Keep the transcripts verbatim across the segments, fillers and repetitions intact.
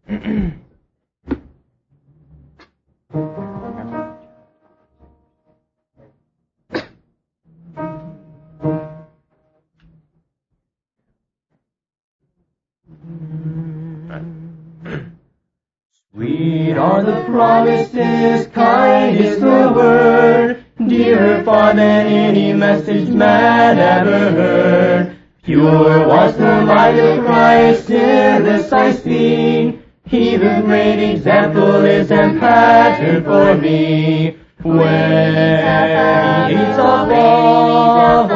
Sweet are the promises, kind is the word, dearer far than any message man ever heard. Pure was the light of Christ, in this I see. He the great example is and pattern for me. Where he leads of all,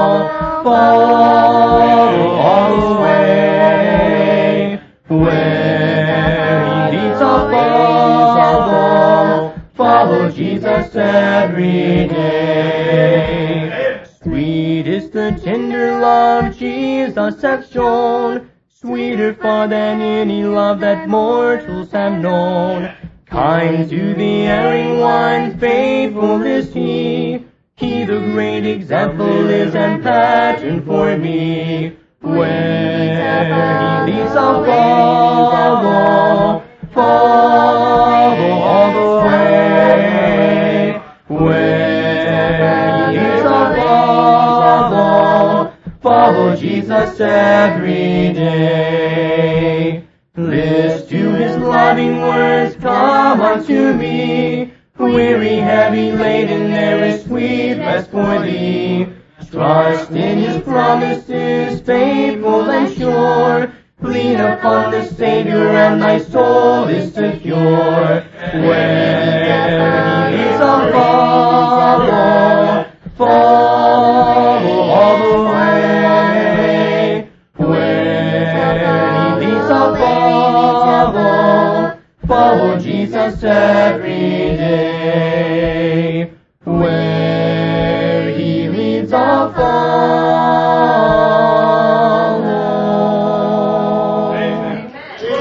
follow all the way. Where he leads of all, follow Jesus every day. Sweet is the tender love Jesus hath shown, sweeter far than any love that mortals have known. Kind to the erring one, faithful is he. He the great example is and pattern for me. Where he leads, I'll follow, follow all the way. Where he leads, I'll follow, follow Jesus every day. Listen to his loving words, come unto me. Weary, heavy laden, there is sweet rest for thee. Trust in his promises, faithful and sure. Lean upon the Savior, and thy soul is secure. Where he leads, I'll follow, follow all the way. Where he leads, I'll follow, follow Jesus every day. Where he leads, I'll follow. Amen.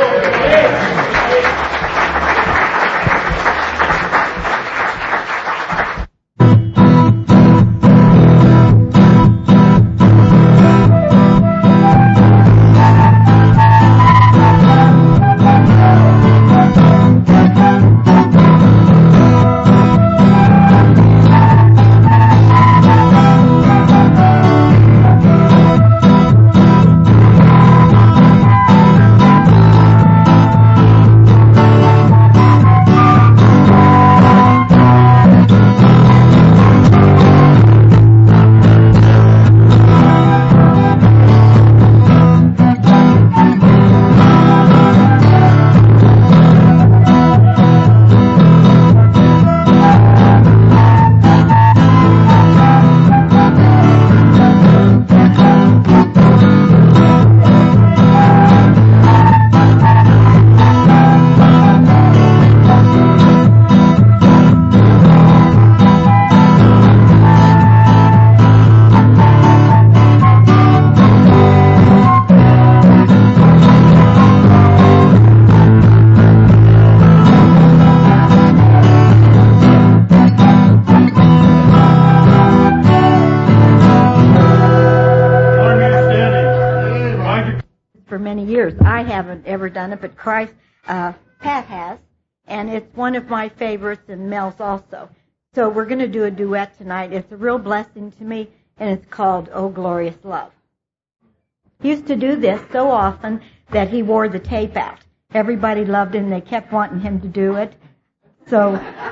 Ever done it, but Christ, uh, Pat has, and it's one of my favorites, and Mel's also. So we're going to do a duet tonight. It's a real blessing to me, and it's called "Oh Glorious Love." He used to do this so often that he wore the tape out. Everybody loved him. They kept wanting him to do it. So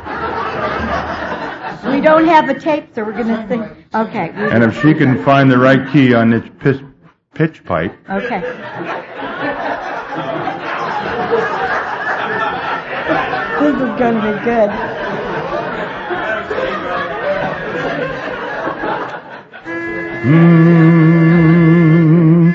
we don't have a tape, so we're going to sing. Okay. And if she can find the right key on this pitch, pitch pipe. Okay. This is going to be good. Mm,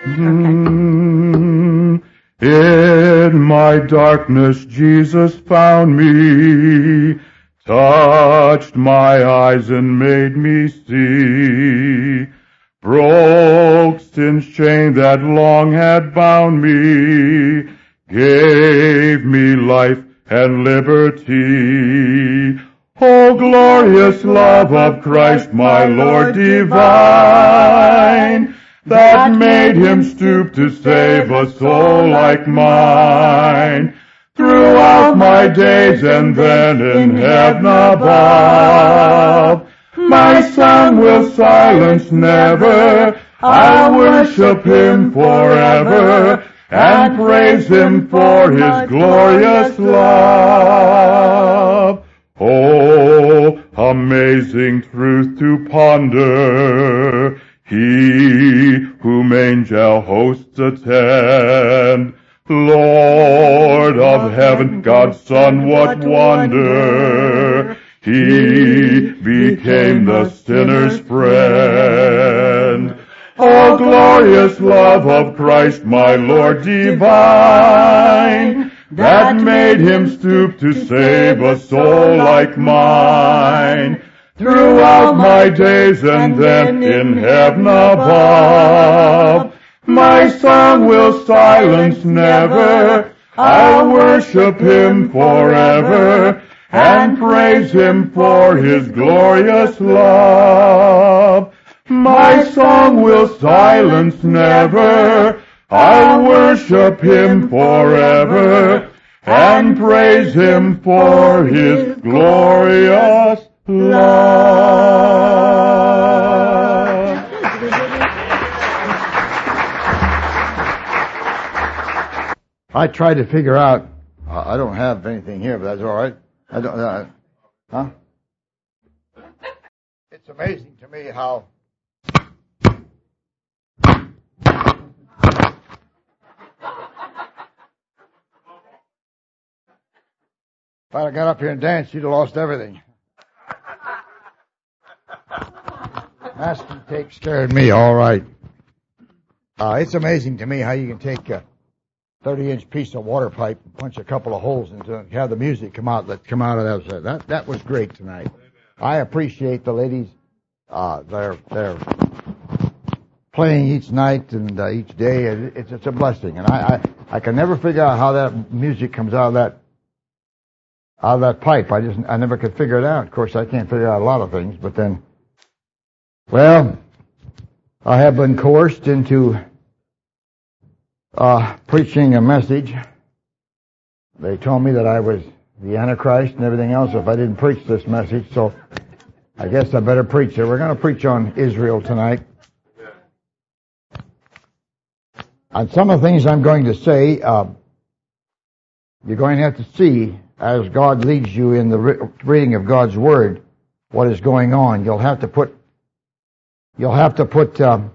mm, in my darkness Jesus found me, touched my eyes and made me see, broke sin's chain that long had bound me, gave me life and liberty. O glorious love of Christ, my Lord divine, that made him stoop to save a soul like mine. Throughout my days and then in heaven above, my song will silence never. I'll worship him forever and praise him for his glorious love. Oh, amazing truth to ponder, he whom angel hosts attend. Lord of heaven, God's Son, what wonder! He became the sinner's friend. Oh, glorious love of Christ, my Lord divine, that made him stoop to save a soul like mine. Throughout my days and then in heaven above, my song will silence never. I'll worship him forever and praise him for his glorious love. My song will silence never. I'll worship him forever and praise him for his glorious love. I tried to figure out, uh, I don't have anything here, but that's all right. I don't, uh, huh? It's amazing to me how if I'd have got up here and danced, you'd have lost everything. Masking tape scared me, all right. Uh, it's amazing to me how you can take a thirty-inch piece of water pipe and punch a couple of holes into it and have the music come out that come out of that. That that was great tonight. I appreciate the ladies. Uh, they're they're playing each night and uh, each day. It's it's a blessing, and I, I I can never figure out how that music comes out of that out of that pipe. I just I never could figure it out. Of course, I can't figure out a lot of things, but then, well, I have been coerced into uh, preaching a message. They told me that I was the Antichrist and everything else if I didn't preach this message, so I guess I better preach it. We're going to preach on Israel tonight. On some of the things I'm going to say, uh, you're going to have to see, as God leads you in the re- reading of God's Word, what is going on. You'll have to put, you'll have to put um,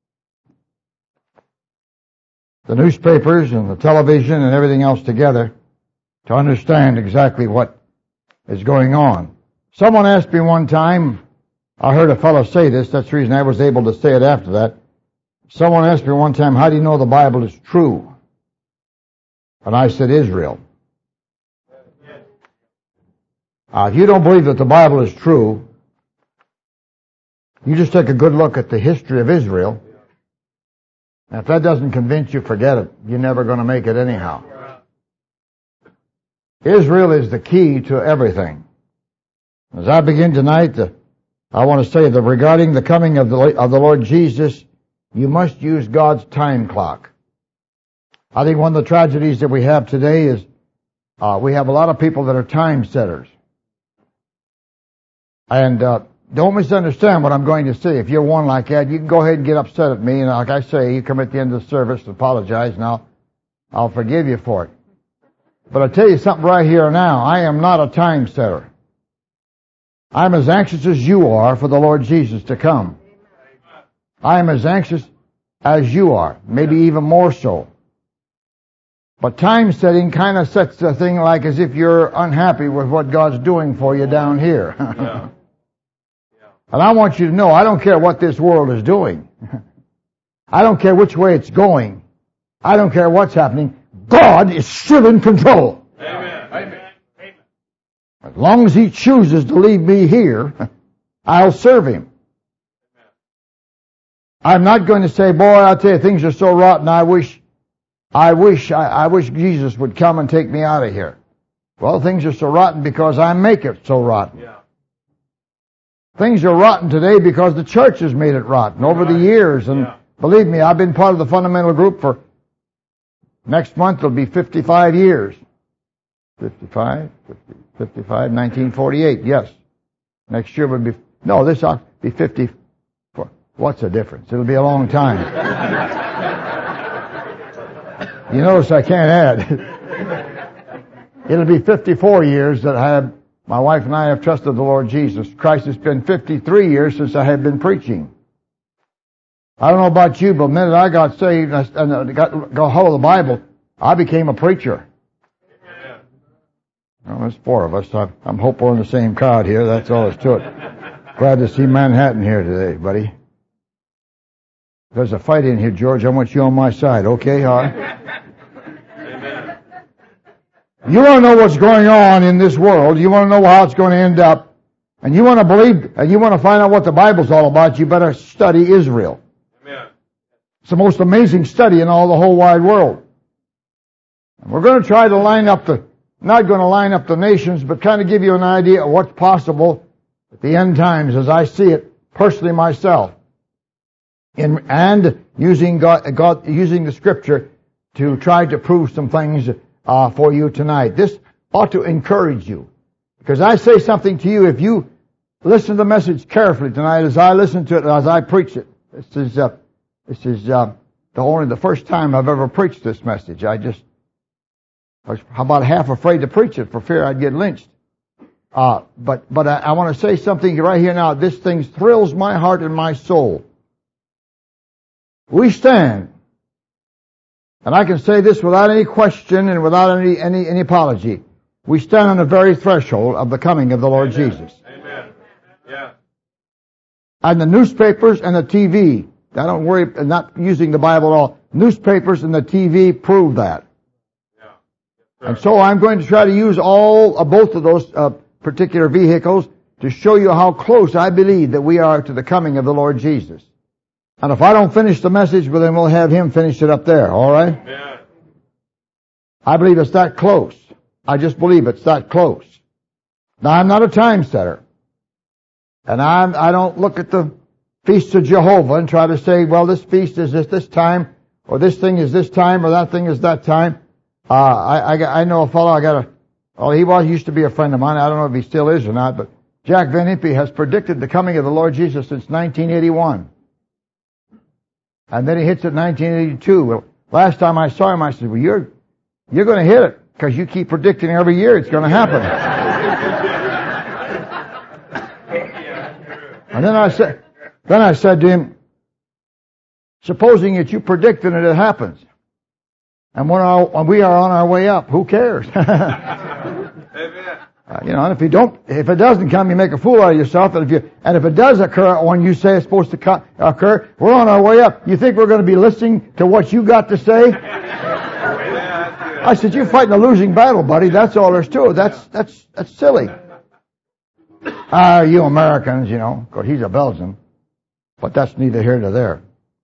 the newspapers and the television and everything else together to understand exactly what is going on. Someone asked me one time, I heard a fellow say this, that's the reason I was able to say it after that. Someone asked me one time, how do you know the Bible is true? And I said, Israel. Uh, if you don't believe that the Bible is true, you just take a good look at the history of Israel. And if that doesn't convince you, forget it. You're never going to make it anyhow. Israel is the key to everything. As I begin tonight, uh, I want to say that regarding the coming of the, of the Lord Jesus, you must use God's time clock. I think one of the tragedies that we have today is uh, we have a lot of people that are time setters. And uh, don't misunderstand what I'm going to say. If you're one like that, you can go ahead and get upset at me. And like I say, you come at the end of the service to apologize, and I'll, I'll forgive you for it. But I'll tell you something right here now. I am not a time setter. I'm as anxious as you are for the Lord Jesus to come. I am as anxious as you are, maybe even more so. But time setting kind of sets the thing like as if you're unhappy with what God's doing for you down here. Yeah. Yeah. And I want you to know, I don't care what this world is doing. I don't care which way it's going. I don't care what's happening. God is still in control. Amen. Amen. As long as He chooses to leave me here, I'll serve Him. I'm not going to say, boy, I'll tell you, things are so rotten, I wish, I wish, I, I wish Jesus would come and take me out of here. Well, things are so rotten because I make it so rotten. Yeah. Things are rotten today because the church has made it rotten over right. the years, and yeah. Believe me, I've been part of the fundamental group for, next month it'll be fifty-five years. fifty-five, fifty, fifty-five, nineteen forty-eight, yes. Next year would be, no, this will be fifty-four. What's the difference? It'll be a long time. You notice I can't add. It'll be fifty-four years that I have, my wife and I have trusted the Lord Jesus Christ. It's been fifty-three years since I have been preaching. I don't know about you, but the minute I got saved and got, got hold of the Bible, I became a preacher. Well, there's four of us. I, I'm hope we're in the same crowd here. That's all there's to it. Glad to see Manhattan here today, buddy. There's a fight in here, George. I want you on my side. Okay, all right? You want to know what's going on in this world. You want to know how it's going to end up. And you want to believe, and you want to find out what the Bible's all about, you better study Israel. Amen. It's the most amazing study in all the whole wide world. And we're going to try to line up the, not going to line up the nations, but kind of give you an idea of what's possible at the end times as I see it personally myself. In, and using God, God, using the Scripture to try to prove some things uh, for you tonight. This ought to encourage you, because I say something to you. If you listen to the message carefully tonight, as I listen to it, as I preach it, this is uh, this is uh, the only the first time I've ever preached this message. I just I was about half afraid to preach it for fear I'd get lynched. Uh, but but I, I want to say something right here now. This thing thrills my heart and my soul. We stand, and I can say this without any question and without any, any, any apology. We stand on the very threshold of the coming of the Lord Amen. Jesus. Amen. Yeah. And the newspapers and the T V, I don't worry, I'm not using the Bible at all. Newspapers and the T V prove that. Yeah. Yes, and so I'm going to try to use all of both of those uh, particular vehicles to show you how close I believe that we are to the coming of the Lord Jesus. And if I don't finish the message, well, then we'll have him finish it up there, all right? Yeah. I believe it's that close. I just believe it's that close. Now, I'm not a time setter. And I'm, I don't look at the feasts of Jehovah and try to say, well, this feast is this this time, or this thing is this time, or that thing is that time. Uh, I, I, I know a fellow, I got a, well, he was, used to be a friend of mine. I don't know if he still is or not, but Jack Van Impe has predicted the coming of the Lord Jesus since nineteen eighty-one. And then he hits it nineteen eighty-two. Well, last time I saw him, I said, well, you're, you're going to hit it, because you keep predicting every year it's going to happen. And then I said, then I said to him, supposing that you predicted it, it happens. And when, our, when we are on our way up, who cares? Uh, you know, and if you don't, if it doesn't come, you make a fool out of yourself. And if you, and if it does occur when you say it's supposed to co- occur, we're on our way up. You think we're going to be listening to what you got to say? I said, you're fighting a losing battle, buddy. That's all there's to it. That's that's that's silly. Ah, uh, you Americans, you know, because he's a Belgian, but that's neither here nor there.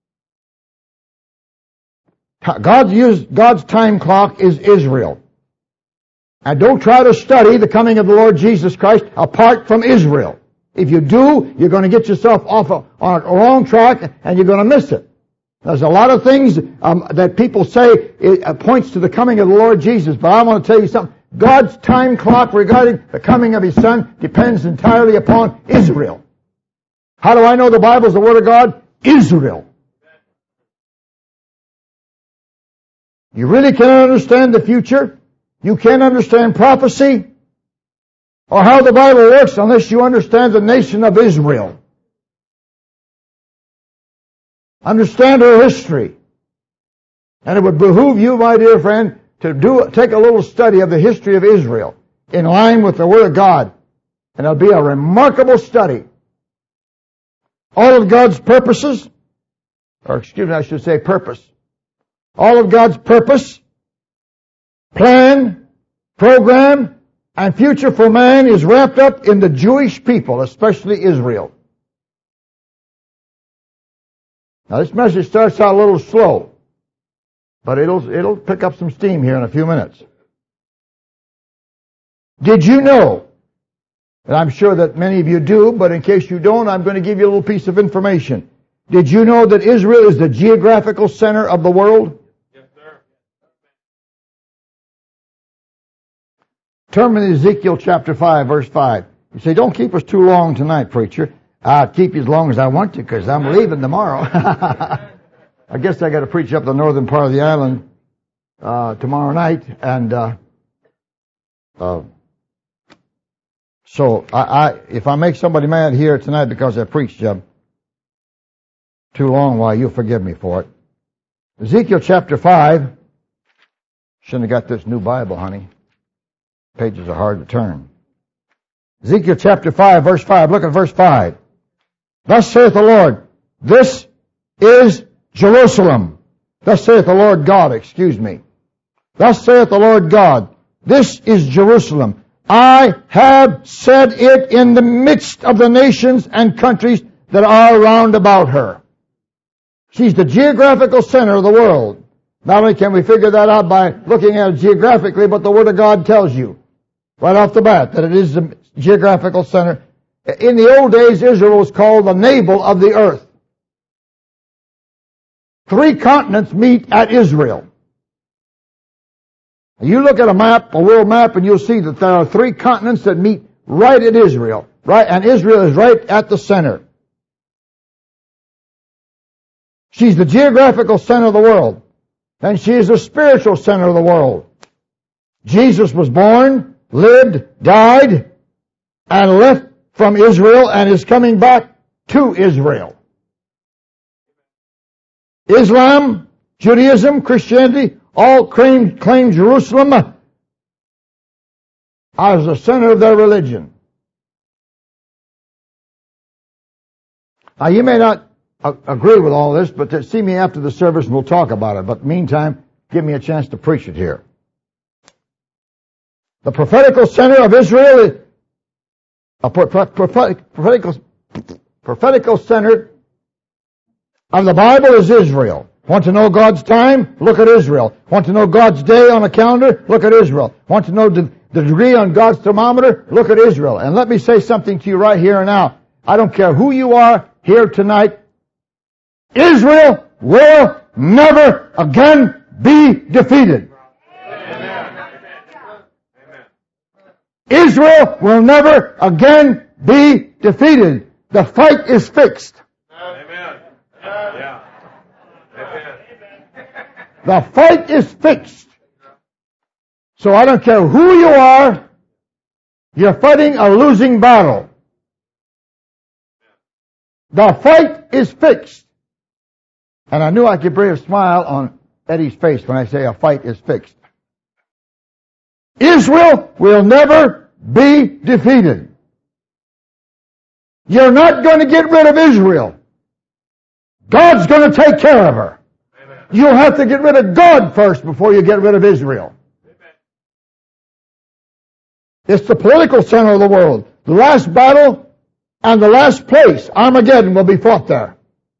God's use, God's time clock is Israel. And don't try to study the coming of the Lord Jesus Christ apart from Israel. If you do, you're going to get yourself off a, on a wrong track and you're going to miss it. There's a lot of things um, that people say it uh, points to the coming of the Lord Jesus, but I want to tell you something. God's time clock regarding the coming of His Son depends entirely upon Israel. How do I know the Bible is the Word of God? Israel. You really cannot understand the future. You can't understand prophecy or how the Bible works unless you understand the nation of Israel. Understand her history. And it would behoove you, my dear friend, to do take a little study of the history of Israel in line with the Word of God. And it'll be a remarkable study. All of God's purposes, or excuse me, I should say purpose. All of God's purpose, plan, program, and future for man is wrapped up in the Jewish people, especially Israel. Now this message starts out a little slow, but it'll, it'll pick up some steam here in a few minutes. Did you know, and I'm sure that many of you do, but in case you don't, I'm going to give you a little piece of information. Did you know that Israel is the geographical center of the world? Yes, sir. Turn to Ezekiel chapter five, verse five. You say, don't keep us too long tonight, preacher. I'll keep you as long as I want to because I'm leaving tomorrow. I guess I got to preach up the northern part of the island uh, tomorrow night. And uh, uh, so I, I, if I make somebody mad here tonight because I preached uh, too long, why, you'll forgive me for it. Ezekiel chapter five. Shouldn't have got this new Bible, honey. Pages are hard to turn. Ezekiel chapter five, verse five. Look at verse five. Thus saith the Lord, this is Jerusalem. Thus saith the Lord God, excuse me. Thus saith the Lord God, this is Jerusalem. I have set it in the midst of the nations and countries that are round about her. She's the geographical center of the world. Not only can we figure that out by looking at it geographically, but the Word of God tells you right off the bat that it is the geographical center. In the old days, Israel was called the navel of the earth. Three continents meet at Israel. You look at a map, a world map, and you'll see that there are three continents that meet right at Israel. Right, and Israel is right at the center. She's the geographical center of the world. And she is the spiritual center of the world. Jesus was born, lived, died, and left from Israel and is coming back to Israel. Islam, Judaism, Christianity, all claim, claim Jerusalem as the center of their religion. Now, you may not agree with all this, but see me after the service and we'll talk about it. But meantime, give me a chance to preach it here. The prophetical center of Israel is a prophetic, prophetical, prophetical center of the Bible is Israel. Want to know God's time? Look at Israel. Want to know God's day on a calendar? Look at Israel. Want to know the, the degree on God's thermometer? Look at Israel. And let me say something to you right here and now. I don't care who you are here tonight. Israel will never again be defeated. Israel will never again be defeated. The fight is fixed. Amen. Yeah. Amen. The fight is fixed. So I don't care who you are, you're fighting a losing battle. The fight is fixed. And I knew I could bring a smile on Eddie's face when I say a fight is fixed. Israel will never be defeated. You're not going to get rid of Israel. God's going to take care of her. Amen. You'll have to get rid of God first before you get rid of Israel. Amen. It's the political center of the world. The last battle and the last place, Armageddon, will be fought there.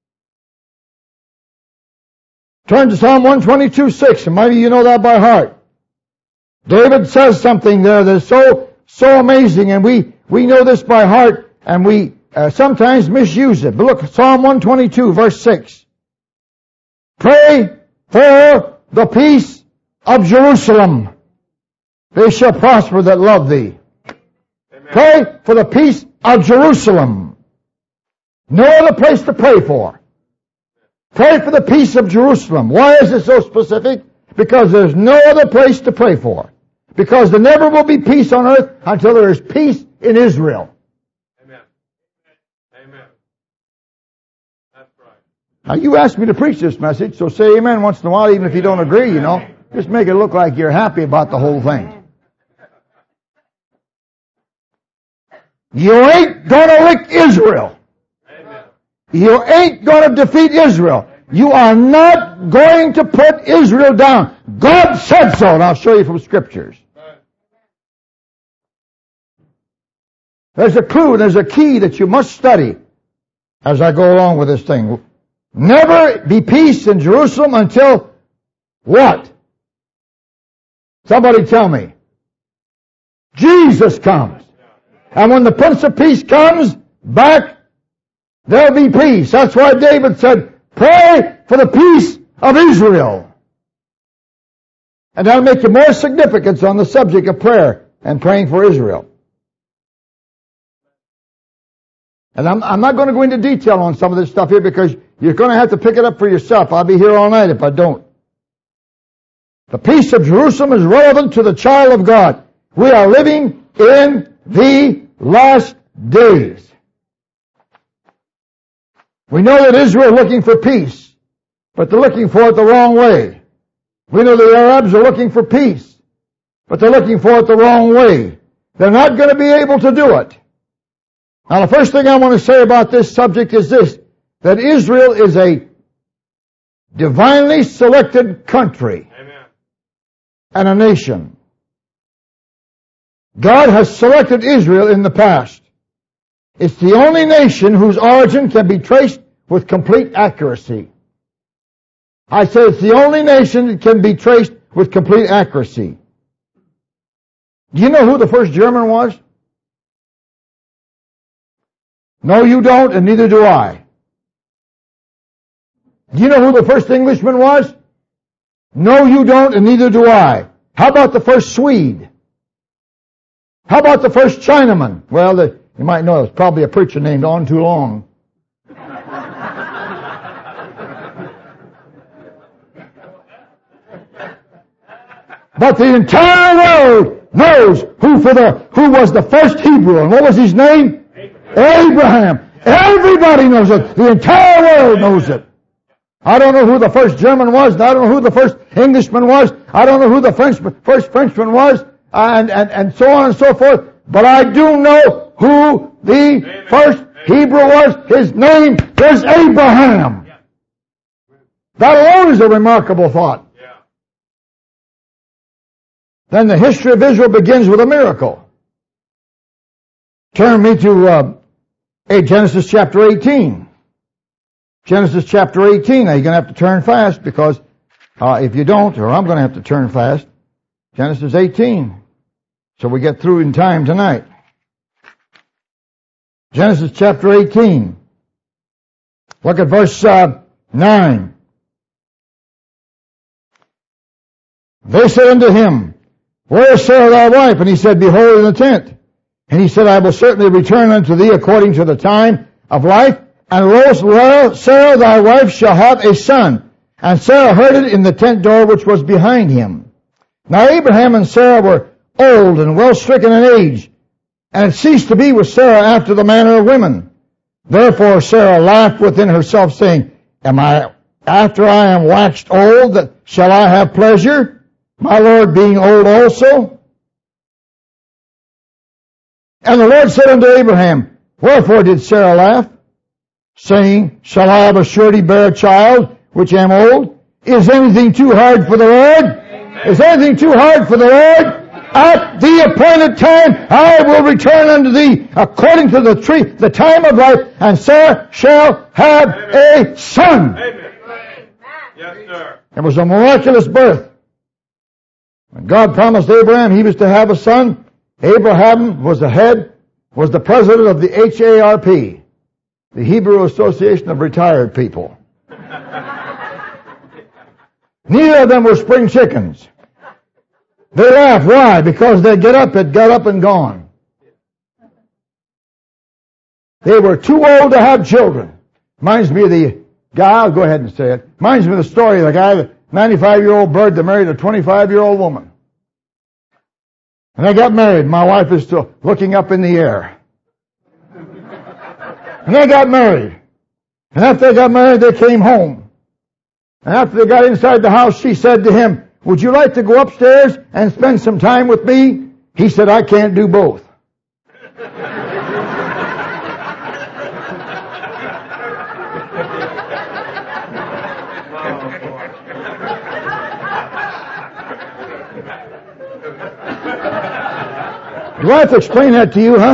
Turn to Psalm one twenty-two, six, and maybe you know that by heart. David says something there that's so, so amazing, and we, we know this by heart, and we uh, sometimes misuse it. But look, Psalm one twenty-two, verse six. Pray for the peace of Jerusalem. They shall prosper that love thee. Amen. Pray for the peace of Jerusalem. No other place to pray for. Pray for the peace of Jerusalem. Why is it so specific? Because there's no other place to pray for. Because there never will be peace on earth until there is peace in Israel. Amen. Amen. That's right. Now you asked me to preach this message, so say amen once in a while, even if you don't agree, you know. Just make it look like you're happy about the whole thing. You ain't gonna lick Israel. You ain't going to defeat Israel. You are not going to put Israel down. God said so, and I'll show you from scriptures. There's a clue, there's a key that you must study as I go along with this thing. Never be peace in Jerusalem until what? Somebody tell me. Jesus comes. And when the Prince of Peace comes back, there'll be peace. That's why David said, pray for the peace of Israel. And that'll make you more significance on the subject of prayer and praying for Israel. And I'm, I'm not going to go into detail on some of this stuff here because you're going to have to pick it up for yourself. I'll be here all night if I don't. The peace of Jerusalem is relevant to the child of God. We are living in the last days. We know that Israel is looking for peace, but they're looking for it the wrong way. We know the Arabs are looking for peace, but they're looking for it the wrong way. They're not going to be able to do it. Now, the first thing I want to say about this subject is this, that Israel is a divinely selected country. Amen. And a nation. God has selected Israel in the past. It's the only nation whose origin can be traced with complete accuracy. I say it's the only nation that can be traced with complete accuracy. Do you know who the first German was? No, you don't, and neither do I. Do you know who the first Englishman was? No, you don't, and neither do I. How about the first Swede? How about the first Chinaman? Well, the, you might know, it's probably a preacher named On Too Long. But the entire world knows who for the who was the first Hebrew, and what was his name? Abraham. Everybody knows it. The entire world knows it. I don't know who the first German was, and I don't know who the first Englishman was. I don't know who the French, first Frenchman was, and, and, and so on and so forth. But I do know who the Amen. First Amen. Hebrew was. His name is Abraham. Yeah. That alone is a remarkable thought. Yeah. Then the history of Israel begins with a miracle. Turn me to uh, Genesis chapter eighteen. Genesis chapter eighteen. Now you're going to have to turn fast because uh, if you don't, or I'm going to have to turn fast. Genesis eighteen. So we get through in time tonight. Genesis chapter eighteen. Look at verse uh, nine. They said unto him, Where is Sarah thy wife? And he said, Behold, in the tent. And he said, I will certainly return unto thee according to the time of life. And lo, Sarah thy wife shall have a son. And Sarah heard it in the tent door which was behind him. Now Abraham and Sarah were old and well stricken in age, and it ceased to be with Sarah after the manner of women. Therefore Sarah laughed within herself, saying, Am I, after I am waxed old, that shall I have pleasure, my Lord being old also? And the Lord said unto Abraham, Wherefore did Sarah laugh, saying, Shall I of a surety bear a child, which am old? Is anything too hard for the Lord? Amen. Is anything too hard for the Lord? At the appointed time I will return unto thee according to the tree, the time of life, and Sarah shall have Amen. A son. Amen. Yes, sir. It was a miraculous birth. When God promised Abraham he was to have a son, Abraham was the head, was the president of the H A R P, the Hebrew Association of Retired People. Neither of them were spring chickens. They laughed. Why? Because they get up, it got up and gone. They were too old to have children. Reminds me of the guy, I'll go ahead and say it. Reminds me of the story of the guy, the ninety-five-year-old bird that married a twenty-five-year-old woman. And they got married. My wife is still looking up in the air. And they got married. And after they got married, they came home. And after they got inside the house, she said to him, Would you like to go upstairs and spend some time with me? He said, I can't do both. Do I have to explain that to you, huh?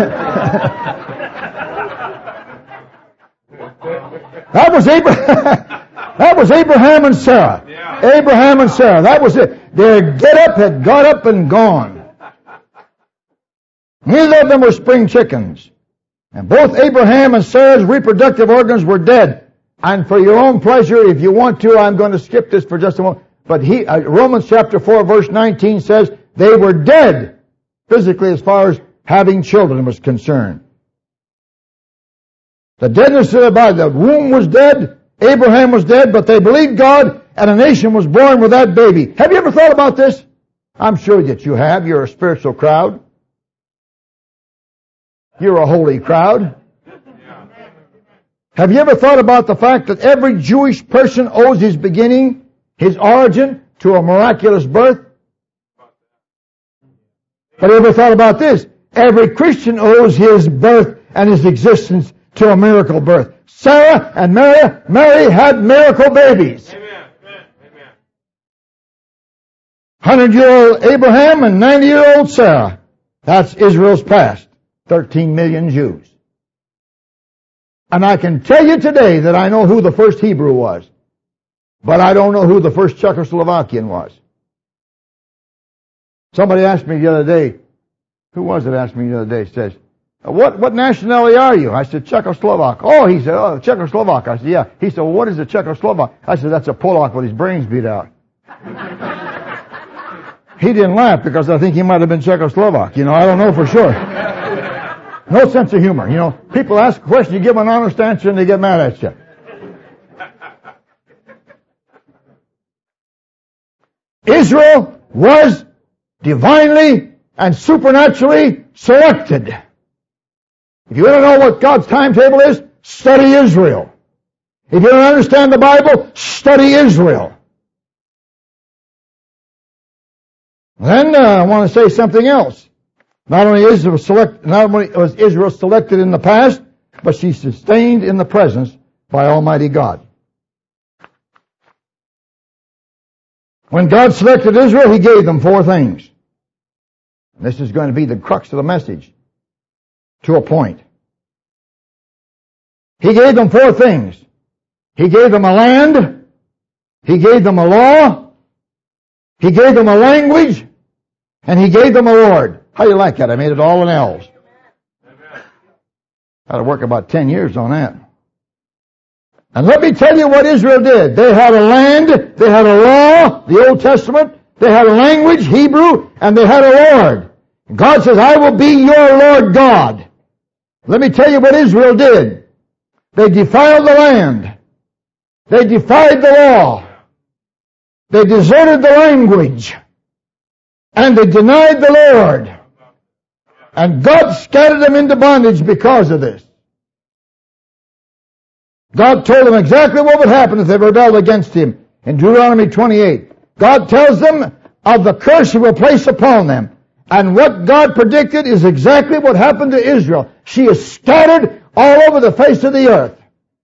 That was Abraham. That was Abraham and Sarah. Yeah. Abraham and Sarah. That was it. Their get up had got up and gone. Neither of them were spring chickens. And both Abraham and Sarah's reproductive organs were dead. And for your own pleasure, if you want to, I'm going to skip this for just a moment. But he, uh, Romans chapter four, verse nineteen says they were dead physically as far as having children was concerned. The deadness of the body, the womb was dead, Abraham was dead, but they believed God, and a nation was born with that baby. Have you ever thought about this? I'm sure that you have. You're a spiritual crowd. You're a holy crowd. Have you ever thought about the fact that every Jewish person owes his beginning, his origin, to a miraculous birth? But have you ever thought about this? Every Christian owes his birth and his existence to a miracle birth. Sarah and Mary, Mary had miracle babies. Amen. Amen. Hundred-year-old Abraham and ninety-year-old Sarah. That's Israel's past. Thirteen million Jews. And I can tell you today that I know who the first Hebrew was. But I don't know who the first Czechoslovakian was. Somebody asked me the other day, who was it asked me the other day, says, what, what nationality are you? I said, Czechoslovak. Oh, he said, oh, Czechoslovak. I said, yeah. He said, well, what is a Czechoslovak? I said, that's a Polak with his brains beat out. He didn't laugh because I think he might have been Czechoslovak. You know, I don't know for sure. No sense of humor. You know, people ask a question, you give an honest answer, and they get mad at you. Israel was divinely and supernaturally selected. If you want to know what God's timetable is, study Israel. If you don't understand the Bible, study Israel. Then uh, I want to say something else. Not only Israel select, not only was Israel selected in the past, but she's sustained in the presence by Almighty God. When God selected Israel, He gave them four things. And this is going to be the crux of the message, to a point. He gave them four things. He gave them a land. He gave them a law. He gave them a language. And He gave them a Lord. How do you like that? I made it all in L's. Had to work about ten years on that. And let me tell you what Israel did. They had a land, they had a law, the Old Testament, they had a language, Hebrew, and they had a Lord. God says, I will be your Lord God. Let me tell you what Israel did. They defiled the land. They defied the law. They deserted the language. And they denied the Lord. And God scattered them into bondage because of this. God told them exactly what would happen if they rebelled against Him. In Deuteronomy twenty-eight, God tells them of the curse He will place upon them. And what God predicted is exactly what happened to Israel. She is scattered all over the face of the earth.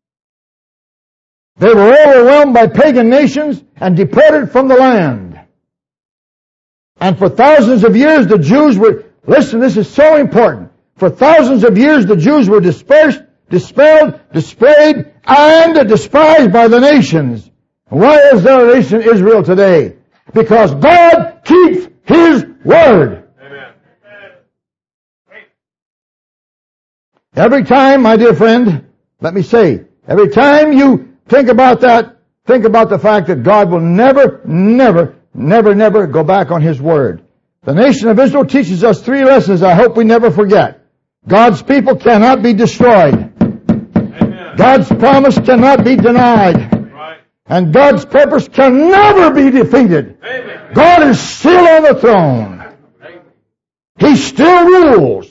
They were overwhelmed by pagan nations and deported from the land. And for thousands of years the Jews were, listen, this is so important. For thousands of years the Jews were dispersed, dispelled, displayed, and despised by the nations. Why is there a nation Israel today? Because God keeps His word. Amen. Every time, my dear friend, let me say, every time you think about that, think about the fact that God will never, never, never, never go back on His word. The nation of Israel teaches us three lessons I hope we never forget. God's people cannot be destroyed. Amen. God's promise cannot be denied. Right. And God's purpose can never be defeated. Amen. God is still on the throne. Amen. He still rules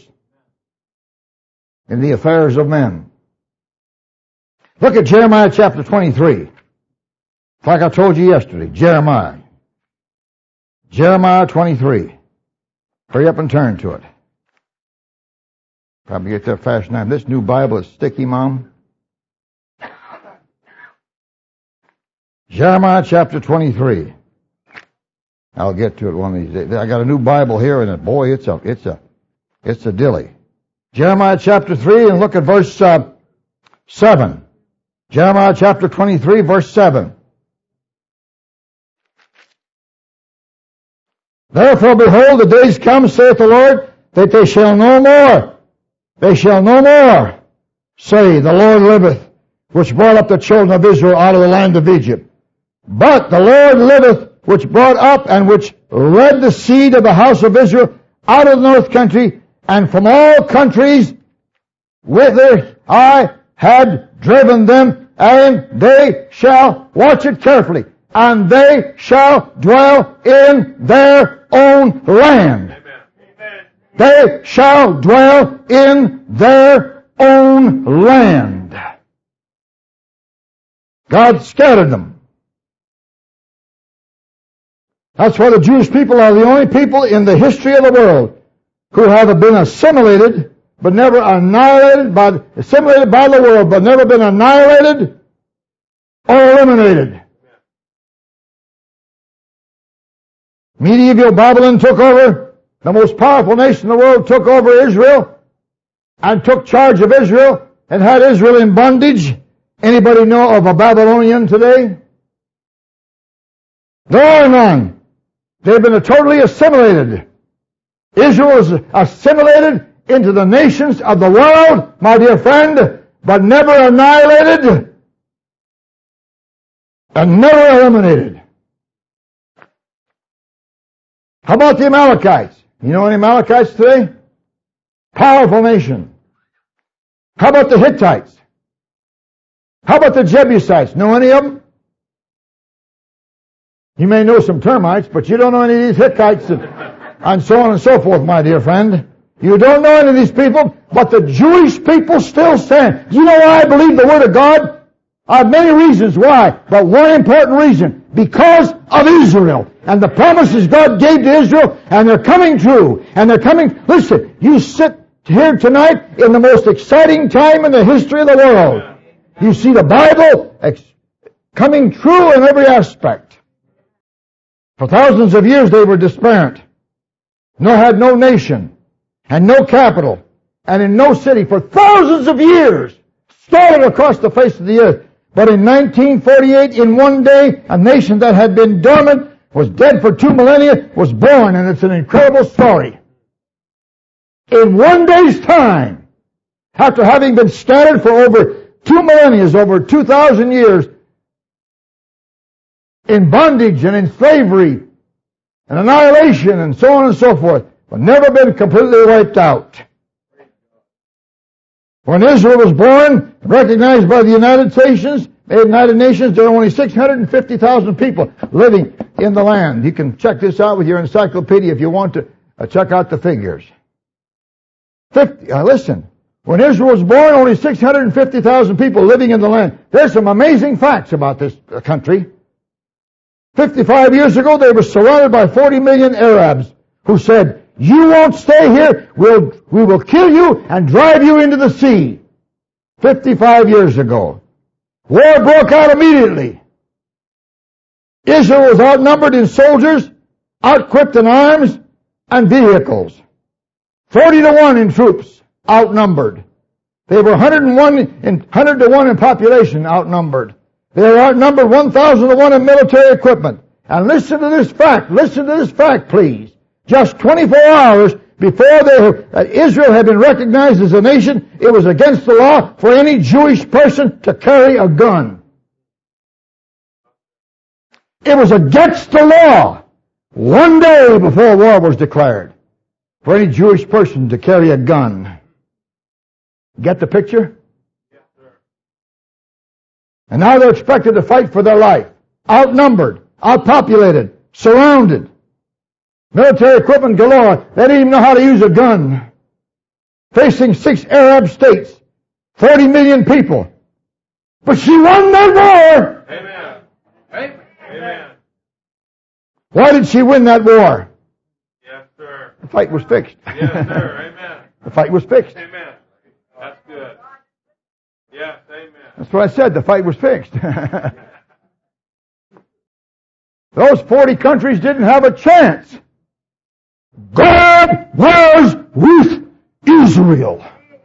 in the affairs of men. Look at Jeremiah chapter twenty-three. Like I told you yesterday, Jeremiah. Jeremiah twenty-three. Hurry up and turn to it. Probably get there fast enough. This new Bible is sticky, Mom. Jeremiah chapter twenty-three. I'll get to it one of these days. I got a new Bible here, and boy, it's a, it's a, it's a dilly. Jeremiah chapter three, and look at verse uh, seven. Jeremiah chapter twenty-three, verse seven. Therefore, behold, the days come, saith the Lord, that they shall no more They shall no more say, the Lord liveth, which brought up the children of Israel out of the land of Egypt. But the Lord liveth, which brought up and which led the seed of the house of Israel out of the north country, and from all countries whither I had driven them, and they shall, watch it carefully, and they shall dwell in their own land. Amen. They shall dwell in their own land. God scattered them. That's why the Jewish people are the only people in the history of the world who have been assimilated but never annihilated by, assimilated by the world, but never been annihilated or eliminated. Medieval Babylon took over, the most powerful nation in the world took over Israel and took charge of Israel and had Israel in bondage. Anybody know of a Babylonian today? There are none. They've been totally assimilated. Israel is assimilated into the nations of the world, my dear friend, but never annihilated and never eliminated. How about the Amalekites? You know any Amalekites today? Powerful nation. How about the Hittites? How about the Jebusites? Know any of them? You may know some termites, but you don't know any of these Hittites and, and so on and so forth, my dear friend. You don't know any of these people, but the Jewish people still stand. Do you know why I believe the Word of God? I have many reasons why, but one important reason, because of Israel and the promises God gave to Israel, and they're coming true, and they're coming. Listen, you sit here tonight in the most exciting time in the history of the world. You see the Bible ex- coming true in every aspect. For thousands of years they were disparate. No, had no nation, and no capital, and in no city for thousands of years, scattered across the face of the earth. But in nineteen forty-eight, in one day, a nation that had been dormant, was dead for two millennia, was born, and it's an incredible story. In one day's time, after having been scattered for over two millennia, over two thousand years, in bondage and in slavery and annihilation and so on and so forth, but never been completely wiped out. When Israel was born, recognized by the United Nations, the United Nations, there are only six hundred fifty thousand people living in the land. You can check this out with your encyclopedia if you want to uh, check out the figures. fifty, uh, listen, when Israel was born, only six hundred fifty thousand people living in the land. There's some amazing facts about this uh, country. fifty-five years ago, they were surrounded by forty million Arabs who said, "You won't stay here. We'll, we will kill you and drive you into the sea." fifty-five years ago. War broke out immediately. Israel was outnumbered in soldiers, outquipped in arms and vehicles. forty to one in troops, outnumbered. They were one hundred and one in, one hundred to one in population, outnumbered. They were outnumbered one thousand to one in military equipment. And listen to this fact, listen to this fact, please. Just twenty-four hours before they, uh, Israel had been recognized as a nation, it was against the law for any Jewish person to carry a gun. It was against the law one day before war was declared for any Jewish person to carry a gun. Get the picture? Yes, sir. And now they're expected to fight for their life. Outnumbered, outpopulated, surrounded. Military equipment galore. They didn't even know how to use a gun. Facing six Arab states. forty million people. But she won that war. Amen. Amen. Why did she win that war? Yes, sir. The fight was fixed. Yes, sir. Amen. The fight was fixed. Amen. That's good. Yes, amen. That's what I said. The fight was fixed. Those forty countries didn't have a chance. God was with Israel.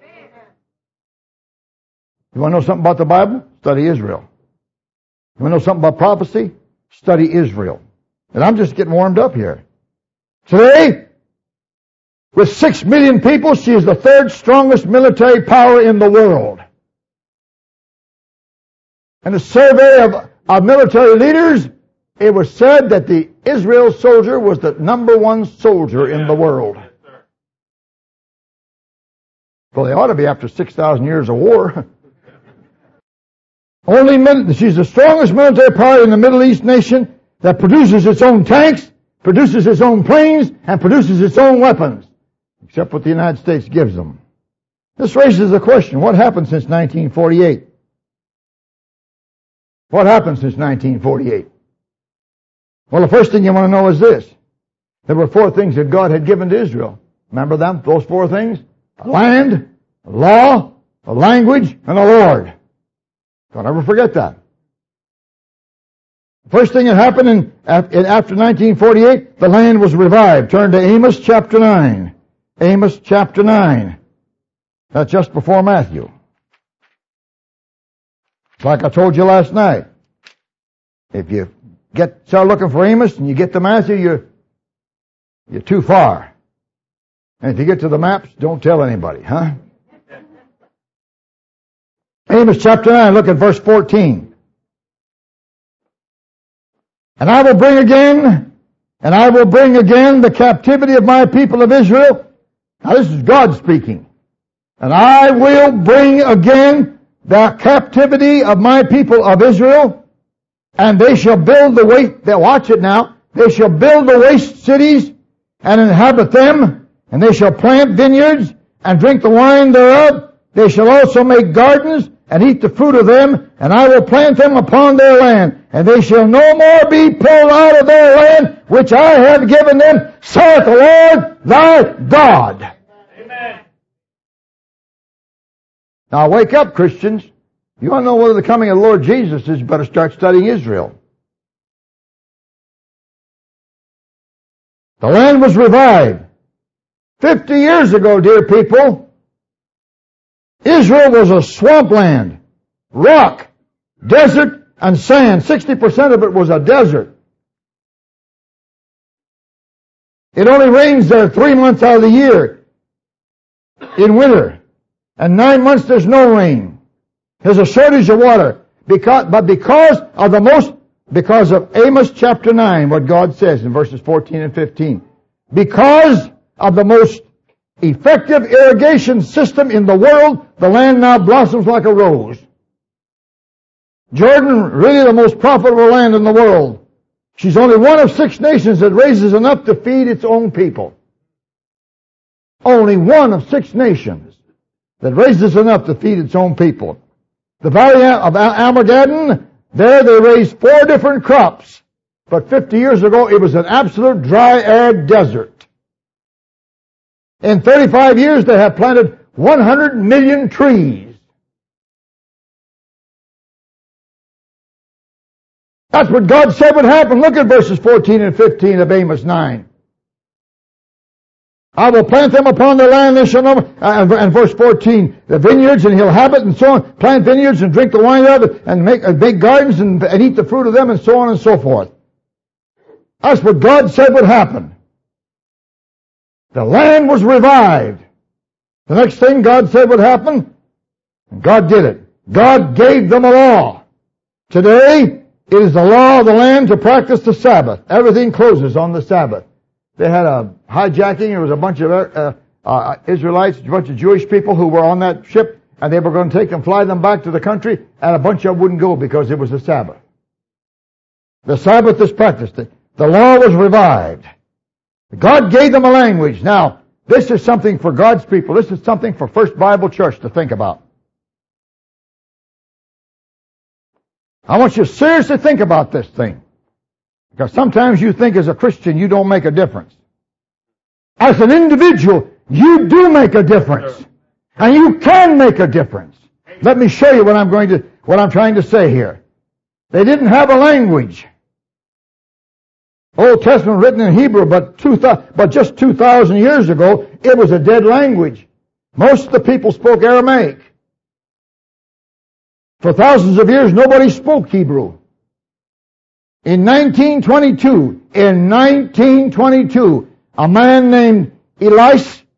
You want to know something about the Bible? Study Israel. You want to know something about prophecy? Study Israel. And I'm just getting warmed up here. Today, With six million people, she is the third strongest military power in the world. In a survey of, of military leaders, it was said that the Israel soldier was the number one soldier in the world. Well, they ought to be after six thousand years of war. Only she's the strongest military power in the Middle East nation that produces its own tanks, produces its own planes, and produces its own weapons, except what the United States gives them. This raises the question, what happened since nineteen forty-eight? What happened since nineteen forty-eight? Well, the first thing you want to know is this. There were four things that God had given to Israel. Remember them? Those four things? A land, a law, a language, and a Lord. Don't ever forget that. The first thing that happened in, after nineteen forty-eight, the land was revived. Turn to Amos chapter nine. Amos chapter nine. That's just before Matthew. Like I told you last night. If you get start looking for Amos and you get to Matthew, you're, you're too far. And if you get to the maps, don't tell anybody, huh? Amos chapter nine, look at verse fourteen. And I will bring again, and I will bring again the captivity of my people of Israel. Now this is God speaking. And I will bring again the captivity of my people of Israel, and they shall build the waste, watch it now, they shall build the waste cities and inhabit them, and they shall plant vineyards and drink the wine thereof. They shall also make gardens and eat the fruit of them, and I will plant them upon their land, and they shall no more be pulled out of their land, which I have given them, saith the Lord thy God. Amen. Now wake up, Christians. You want to know whether the coming of the Lord Jesus is, you better start studying Israel. The land was revived. Fifty years ago, dear people, Israel was a swampland, rock, desert, and sand. Sixty percent of it was a desert. It only rains there three months out of the year in winter. And nine months there's no rain. There's a shortage of water. Because, but because of the most, because of Amos chapter nine, what God says in verses fourteen and fifteen. Because of the most effective irrigation system in the world, the land now blossoms like a rose. Jordan, really the most profitable land in the world. She's only one of six nations that raises enough to feed its own people. Only one of six nations that raises enough to feed its own people. The valley of Armageddon, there they raised four different crops. But fifty years ago, it was an absolute dry, arid desert. In thirty-five years, they have planted one hundred million trees. That's what God said would happen. Look at verses fourteen and fifteen of Amos nine. I will plant them upon their land, they shall know, uh, and verse fourteen, the vineyards, and he'll habit, and so on. Plant vineyards and drink the wine of it, and make, uh, make gardens and, and eat the fruit of them, and so on and so forth. That's what God said would happen. The land was revived. The next thing God said would happen, and God did it. God gave them a law. Today, it is the law of the land to practice the Sabbath. Everything closes on the Sabbath. They had a hijacking. There was a bunch of uh, uh, Israelites, a bunch of Jewish people who were on that ship, and they were going to take them, fly them back to the country, and a bunch of them wouldn't go because it was the Sabbath. The Sabbath is practiced. The law was revived. God gave them a language. Now, this is something for God's people. This is something for First Bible Church to think about. I want you to seriously think about this thing. Because sometimes you think as a Christian you don't make a difference. As an individual, you do make a difference. And you can make a difference. Let me show you what I'm going to, what I'm trying to say here. They didn't have a language. Old Testament written in Hebrew, but two, but just two thousand years ago, it was a dead language. Most of the people spoke Aramaic. For thousands of years, nobody spoke Hebrew. In nineteen twenty-two, in nineteen twenty-two, a man named Elias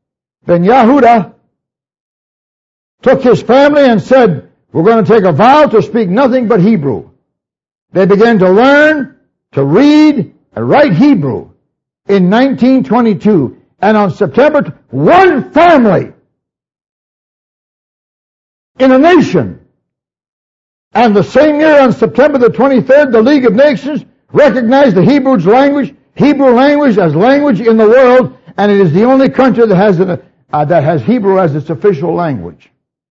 Ben Yehuda took his family and said, we're going to take a vow to speak nothing but Hebrew. They began to learn, to read, and write Hebrew in nineteen twenty-two. And on September, one family in a nation. And the same year, on September the twenty-third, the League of Nations recognized the Hebrew language, Hebrew language as language in the world, and it is the only country that has an, uh, that has Hebrew as its official language.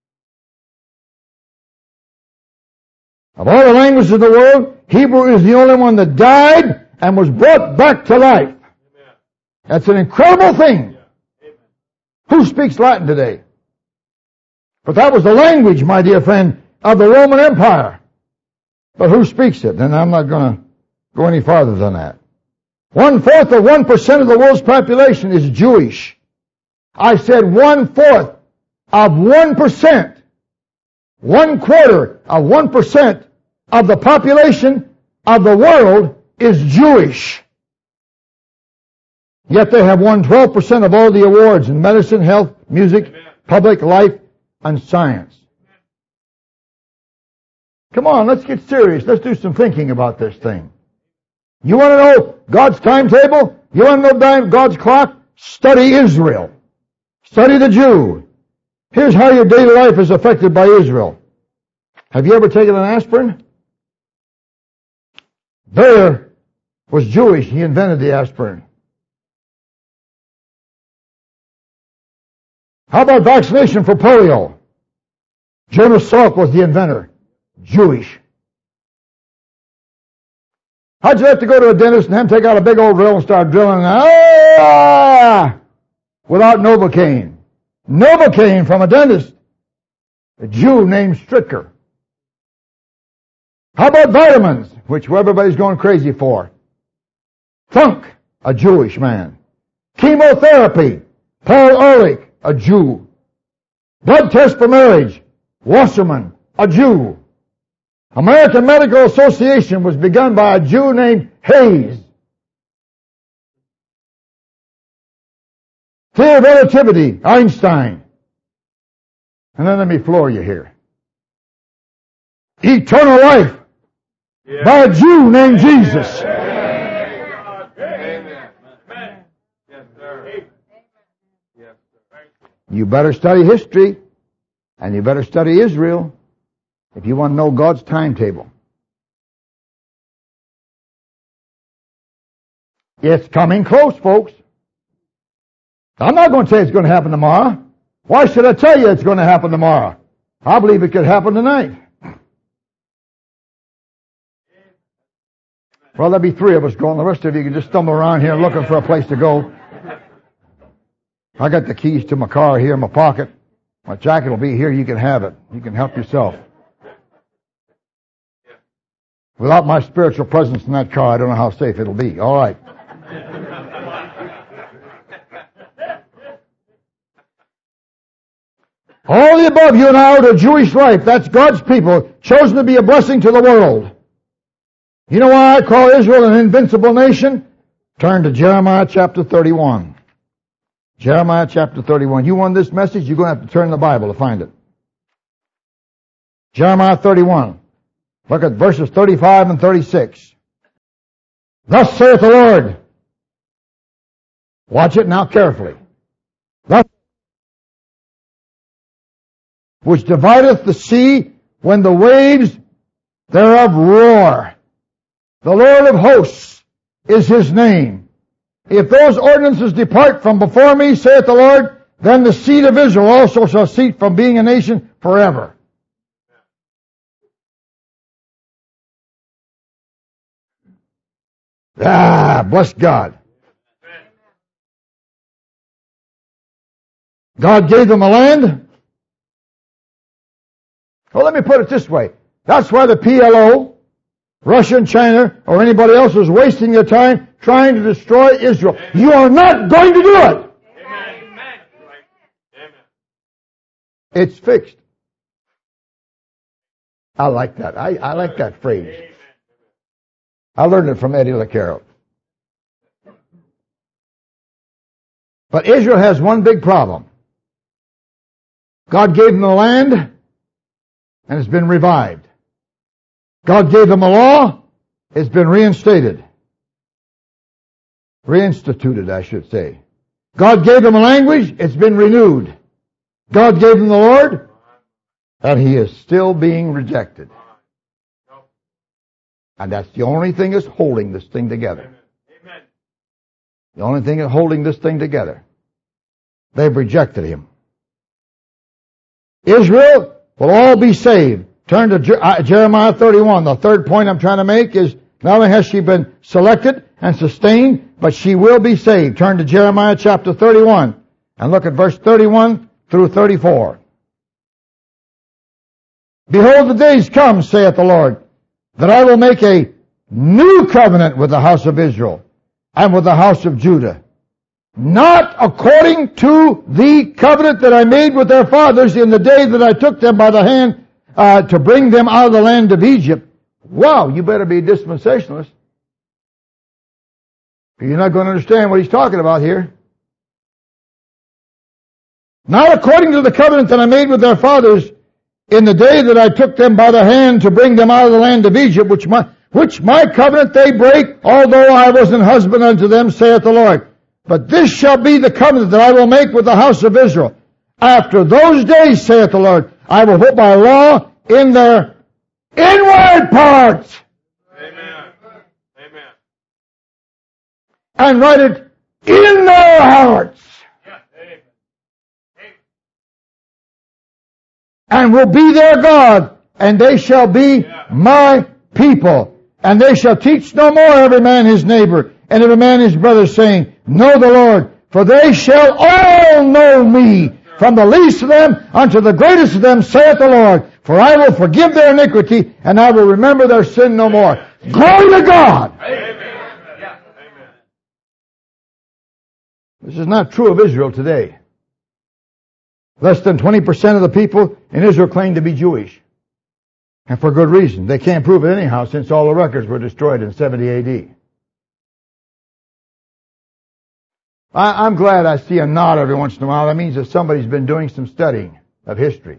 Of all the languages of the world, Hebrew is the only one that died and was brought back to life. That's an incredible thing. Who speaks Latin today? But that was the language, my dear friend, of the Roman Empire. But who speaks it? And I'm not going to go any farther than that. One-fourth of one percent of the world's population is Jewish. I said one-fourth of one percent. One quarter of one percent of the population of the world is Jewish. Yet they have won twelve percent of all the awards in medicine, health, music, Amen. Public life, and science. Come on, let's get serious. Let's do some thinking about this thing. You want to know God's timetable? You want to know God's clock? Study Israel. Study the Jew. Here's how your daily life is affected by Israel. Have you ever taken an aspirin? Bayer was Jewish. He invented the aspirin. How about vaccination for polio? Jonas Salk was the inventor. Jewish. How'd you have to go to a dentist and have him take out a big old drill and start drilling? Ah! Without Novocaine. Novocaine from a dentist. A Jew named Stricker. How about vitamins, which everybody's going crazy for? Funk, a Jewish man. Chemotherapy, Paul Ehrlich, a Jew. Blood test for marriage, Wasserman, a Jew. American Medical Association was begun by a Jew named Hayes. Theory of relativity, Einstein. And then let me floor you here. Eternal life, yeah. By a Jew named Amen. Jesus. Amen. Yes, sir. You better study history, and you better study Israel if you want to know God's timetable. It's coming close, folks. I'm not going to say it's going to happen tomorrow. Why should I tell you it's going to happen tomorrow? I believe it could happen tonight. Well, there'll be three of us going. The rest of you can just stumble around here looking for a place to go. I got the keys to my car here in my pocket. My jacket will be here. You can have it. You can help yourself. Without my spiritual presence in that car, I don't know how safe it'll be. All right. All the above you now to Jewish life. That's God's people, chosen to be a blessing to the world. You know why I call Israel an invincible nation? Turn to Jeremiah chapter thirty-one. Jeremiah chapter thirty-one. You want this message? You're going to have to turn the Bible to find it. Jeremiah thirty-one. Look at verses thirty-five and thirty-six. Thus saith the Lord. Watch it now carefully. Thus, which divideth the sea when the waves thereof roar. The Lord of hosts is his name. If those ordinances depart from before me, saith the Lord, then the seed of Israel also shall cease from being a nation forever. Ah, bless God. God gave them a land. Well, let me put it this way. That's why the P L O, Russia and China, or anybody else is wasting their time trying to destroy Israel. Amen. You are not going to do it. Amen. It's fixed. I like that. I, I like that phrase. I learned it from Eddie LaCaro. But Israel has one big problem. God gave them the land, and it's been revived. God gave them a law, it's been reinstated. Reinstituted, I should say. God gave them a language, it's been renewed. God gave them the Lord, and He is still being rejected. And that's the only thing that's holding this thing together. Amen. The only thing that's holding this thing together. They've rejected Him. Israel will all be saved. Turn to Jeremiah thirty-one. The third point I'm trying to make is not only has she been selected and sustained, but she will be saved. Turn to Jeremiah chapter thirty-one and look at verse thirty-one through thirty-four. Behold, the days come, saith the Lord, that I will make a new covenant with the house of Israel and with the house of Judah, not according to the covenant that I made with their fathers in the day that I took them by the hand uh, to bring them out of the land of Egypt. Wow, you better be a dispensationalist. You're not going to understand what he's talking about here. Not according to the covenant that I made with their fathers in the day that I took them by the hand to bring them out of the land of Egypt, which my, which my covenant they break, although I was an husband unto them, saith the Lord. But this shall be the covenant that I will make with the house of Israel. After those days, saith the Lord, I will put my law in their inward parts. Amen. Amen. And write it in their hearts. And will be their God, and they shall be my people. And they shall teach no more every man his neighbor, and every man his brother, saying, Know the Lord, for they shall all know me, from the least of them unto the greatest of them, saith the Lord. For I will forgive their iniquity, and I will remember their sin no more. Glory to God! Amen. This is not true of Israel today. Less than twenty percent of the people in Israel claim to be Jewish. And for good reason. They can't prove it anyhow since all the records were destroyed in seventy A D. I, I'm glad I see a nod every once in a while. That means that somebody's been doing some studying of history.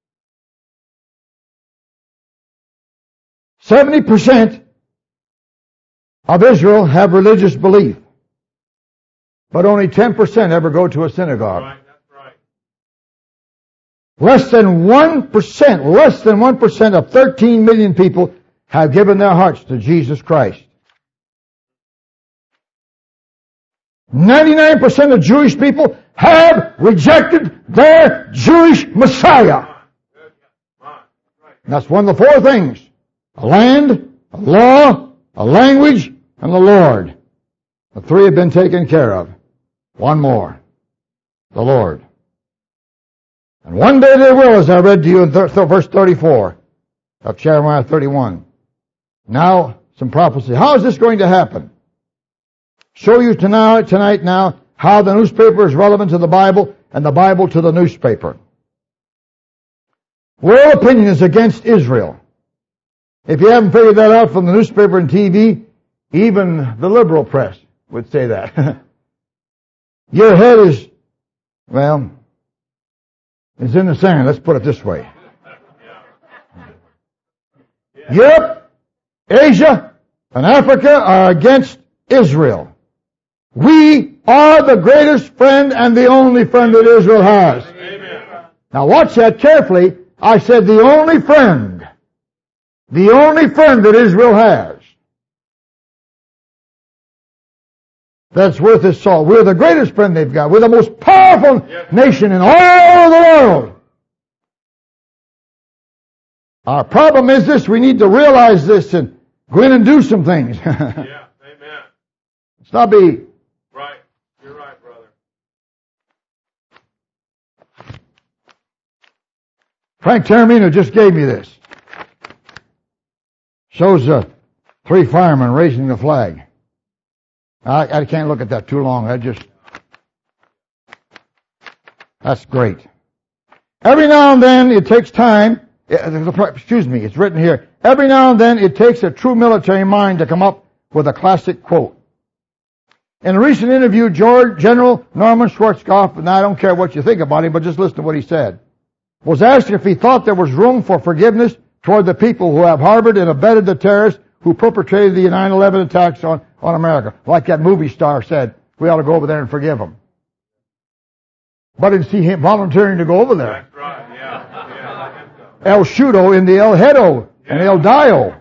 seventy percent of Israel have religious belief. But only ten percent ever go to a synagogue. Right, that's right. Less than one percent, less than one percent of thirteen million people have given their hearts to Jesus Christ. ninety-nine percent of Jewish people have rejected their Jewish Messiah. And that's one of the four things. A land, a law, a language, and the Lord. The three have been taken care of. One more. The Lord. And one day they will, as I read to you in th- th- verse thirty-four of Jeremiah thirty-one. Now, some prophecy. How is this going to happen? Show you tonight, tonight now how the newspaper is relevant to the Bible and the Bible to the newspaper. World opinion is against Israel. If you haven't figured that out from the newspaper and T V, even the liberal press would say that. Your head is, well, is in the sand. Let's put it this way. Europe, Asia, and Africa are against Israel. We are the greatest friend and the only friend that Israel has. Amen. Now watch that carefully. I said the only friend. The only friend that Israel has. That's worth his salt. We're the greatest friend they've got. We're the most powerful yes. nation in all the world. Our problem is this. We need to realize this and go in and do some things. Yeah, amen. Let's not be... Right. You're right, brother. Frank Taramino just gave me this. Shows uh, three firemen raising the flag. I, I can't look at that too long. I just... That's great. Every now and then it takes time... Excuse me, it's written here. Every now and then it takes a true military mind to come up with a classic quote. In a recent interview, George, General Norman Schwarzkopf, and I don't care what you think about him, but just listen to what he said. was asked if he thought there was room for forgiveness toward the people who have harbored and abetted the terrorists who perpetrated the nine eleven attacks on, on America. Like that movie star said, we ought to go over there and forgive them. But I didn't see him volunteering to go over there. That's right, yeah. yeah. El Shudo in the El Hedo yeah. and El Dio.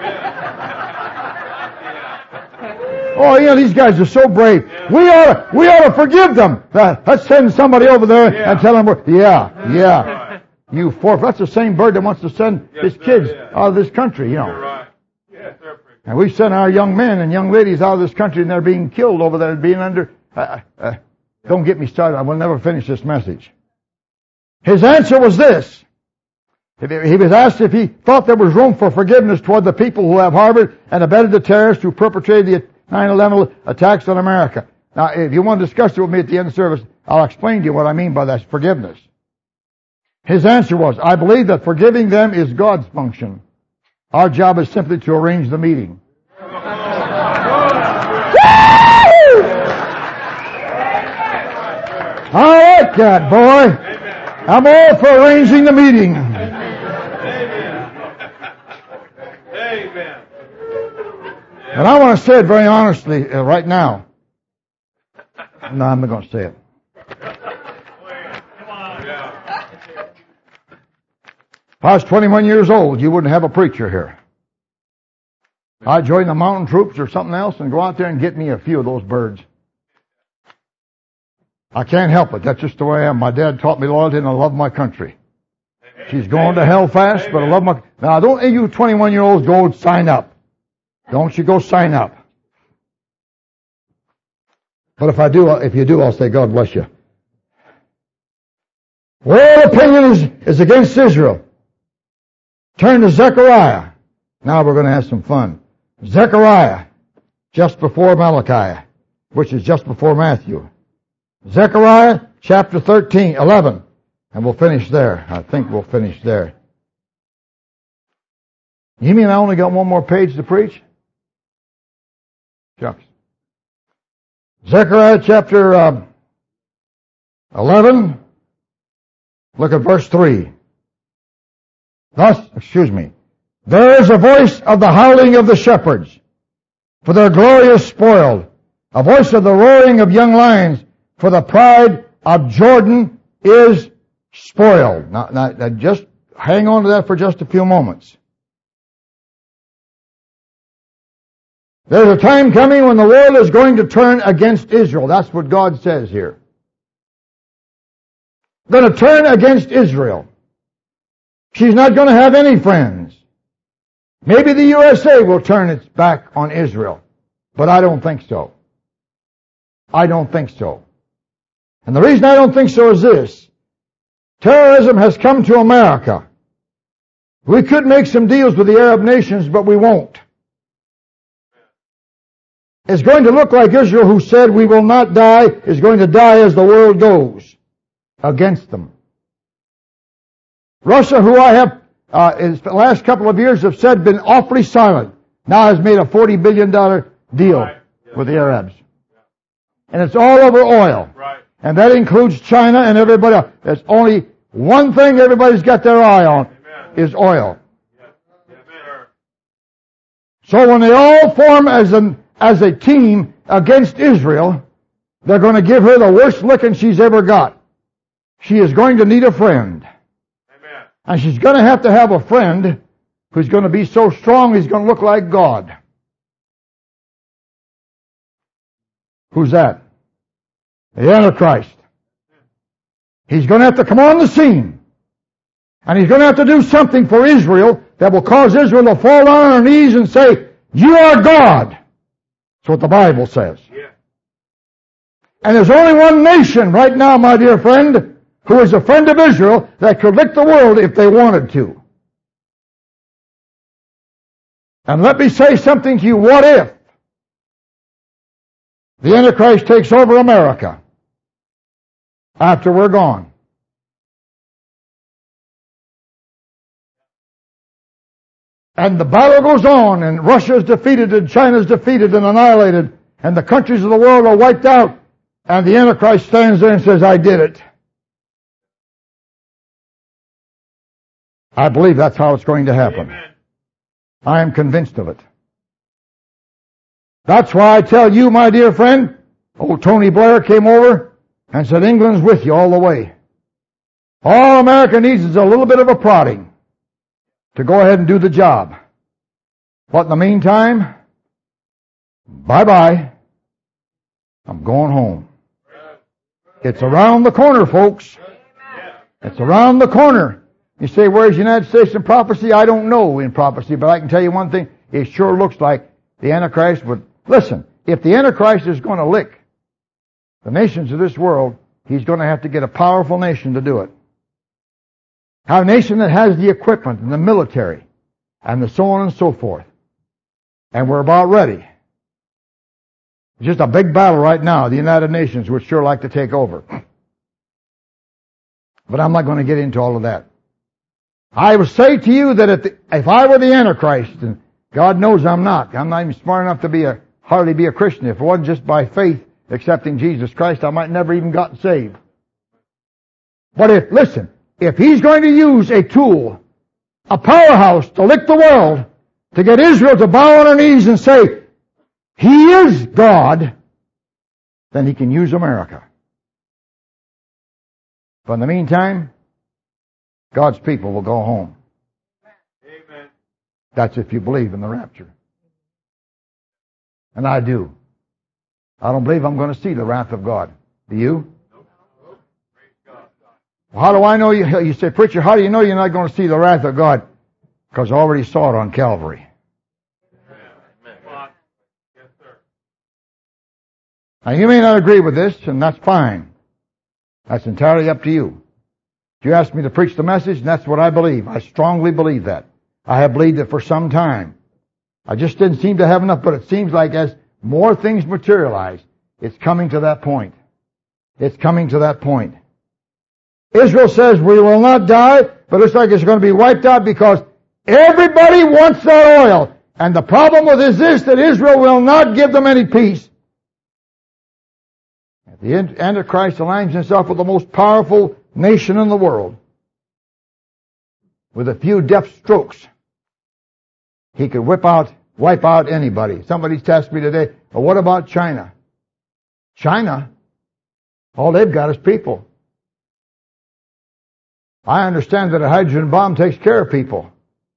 Oh, you know, these guys are so brave. Yeah. We ought to, we ought to forgive them. Uh, let's send somebody over there yeah. and tell them we're, yeah, yeah. Right. You forfeit. That's the same bird that wants to send yes, his kids sir, yeah. out of this country, you know. You're right. Yes, sir. And we send our young men and young ladies out of this country and they're being killed over there, being under, uh, uh, don't get me started. I will never finish this message. His answer was this. He was asked if he thought there was room for forgiveness toward the people who have harbored and abetted the terrorists who perpetrated the nine eleven attacks on America. Now, if you want to discuss it with me at the end of the service, I'll explain to you what I mean by that forgiveness. His answer was, I believe that forgiving them is God's function. Our job is simply to arrange the meeting. I like that, boy. I'm all for arranging the meeting. Amen. And I want to say it very honestly uh, right now. No, I'm not going to say it. If I was twenty-one years old, you wouldn't have a preacher here. I'd join the mountain troops or something else and go out there and get me a few of those birds. I can't help it. That's just the way I am. My dad taught me loyalty and I love my country. She's going to hell fast, but I love my... Now, don't you twenty-one-year-olds go sign up. Don't you go sign up. But if I do, if you do, I'll say, God bless you. World opinion is, is against Israel. Turn to Zechariah. Now we're going to have some fun. Zechariah, just before Malachi, which is just before Matthew. Zechariah chapter thirteen, eleven. And we'll finish there. I think we'll finish there. You mean I only got one more page to preach? Shucks. Zechariah chapter uh, eleven. Look at verse three. Thus, excuse me. There is a voice of the howling of the shepherds, for their glory is spoiled. A voice of the roaring of young lions, for the pride of Jordan is spoiled. Now, now, now just hang on to that for just a few moments. There's a time coming when the world is going to turn against Israel. That's what God says here. Going to turn against Israel. She's not going to have any friends. Maybe the U S A will turn its back on Israel, but I don't think so. I don't think so. And the reason I don't think so is this. Terrorism has come to America. We could make some deals with the Arab nations, but we won't. It's going to look like Israel, who said we will not die, is going to die as the world goes against them. Russia, who I have, uh, in the last couple of years have said been awfully silent, now has made a forty billion dollars deal right. with the Arabs. And it's all over oil. Right. And that includes China and everybody else. There's only one thing everybody's got their eye on, Amen. Is oil. Yes. Yes, so when they all form as an as a team against Israel, they're going to give her the worst licking she's ever got. She is going to need a friend. Amen. And she's going to have to have a friend who's going to be so strong he's going to look like God. Who's that? The Antichrist. He's going to have to come on the scene. And he's going to have to do something for Israel that will cause Israel to fall on her knees and say, you are God. That's what the Bible says. Yeah. And there's only one nation right now, my dear friend, who is a friend of Israel that could lick the world if they wanted to. And let me say something to you. What if the Antichrist takes over America after we're gone? And the battle goes on, and Russia is defeated, and China is defeated and annihilated, and the countries of the world are wiped out, and the Antichrist stands there and says, I did it. I believe that's how it's going to happen. Amen. I am convinced of it. That's why I tell you, my dear friend, old Tony Blair came over and said, England's with you all the way. All America needs is a little bit of a prodding to go ahead and do the job. But in the meantime, bye-bye. I'm going home. It's around the corner, folks. It's around the corner. You say, where's the United States in prophecy? I don't know in prophecy, but I can tell you one thing. It sure looks like the Antichrist would... Listen, if the Antichrist is going to lick the nations of this world, he's going to have to get a powerful nation to do it. A nation that has the equipment and the military and the so on and so forth. And we're about ready. It's just a big battle right now. The United Nations would sure like to take over. But I'm not going to get into all of that. I will say to you that if, the, if I were the Antichrist, and God knows I'm not. I'm not even smart enough to be a hardly be a Christian. If it wasn't just by faith accepting Jesus Christ, I might never even gotten saved. But if, listen, if he's going to use a tool, a powerhouse to lick the world, to get Israel to bow on her knees and say, He is God, then he can use America. But in the meantime, God's people will go home. Amen. That's if you believe in the rapture. And I do. I don't believe I'm going to see the wrath of God. Do you? Well, how do I know you? You say, preacher, how do you know you're not going to see the wrath of God? Because I already saw it on Calvary. Now, you may not agree with this, and that's fine. That's entirely up to you. You asked me to preach the message, and that's what I believe. I strongly believe that. I have believed it for some time. I just didn't seem to have enough, but it seems like as more things materialize, it's coming to that point. It's coming to that point. Israel says we will not die, but it's like it's going to be wiped out because everybody wants that oil. And the problem with it is this, that Israel will not give them any peace. The Antichrist aligns himself with the most powerful nation in the world. With a few deft strokes, he could whip out, wipe out anybody. Somebody's asked me today, well, what about China? China? All they've got is people. I understand that a hydrogen bomb takes care of people.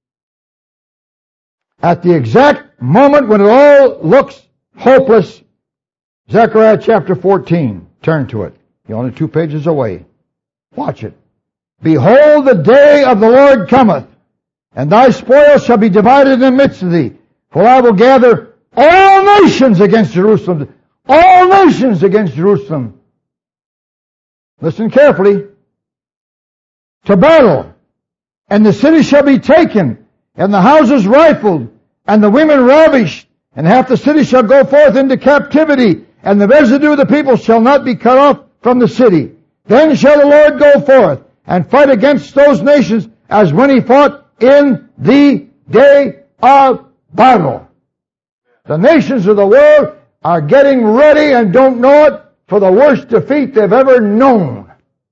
At the exact moment when it all looks hopeless, Zechariah chapter fourteen. Turn to it. You're only two pages away. Watch it. Behold, the day of the Lord cometh, and thy spoil shall be divided in the midst of thee. For I will gather all nations against Jerusalem. All nations against Jerusalem. Listen carefully. To battle. And the city shall be taken, and the houses rifled, and the women ravished, and half the city shall go forth into captivity, and the residue of the people shall not be cut off from the city. Then shall the Lord go forth and fight against those nations as when he fought in the day of battle. The nations of the world are getting ready and don't know it for the worst defeat they've ever known.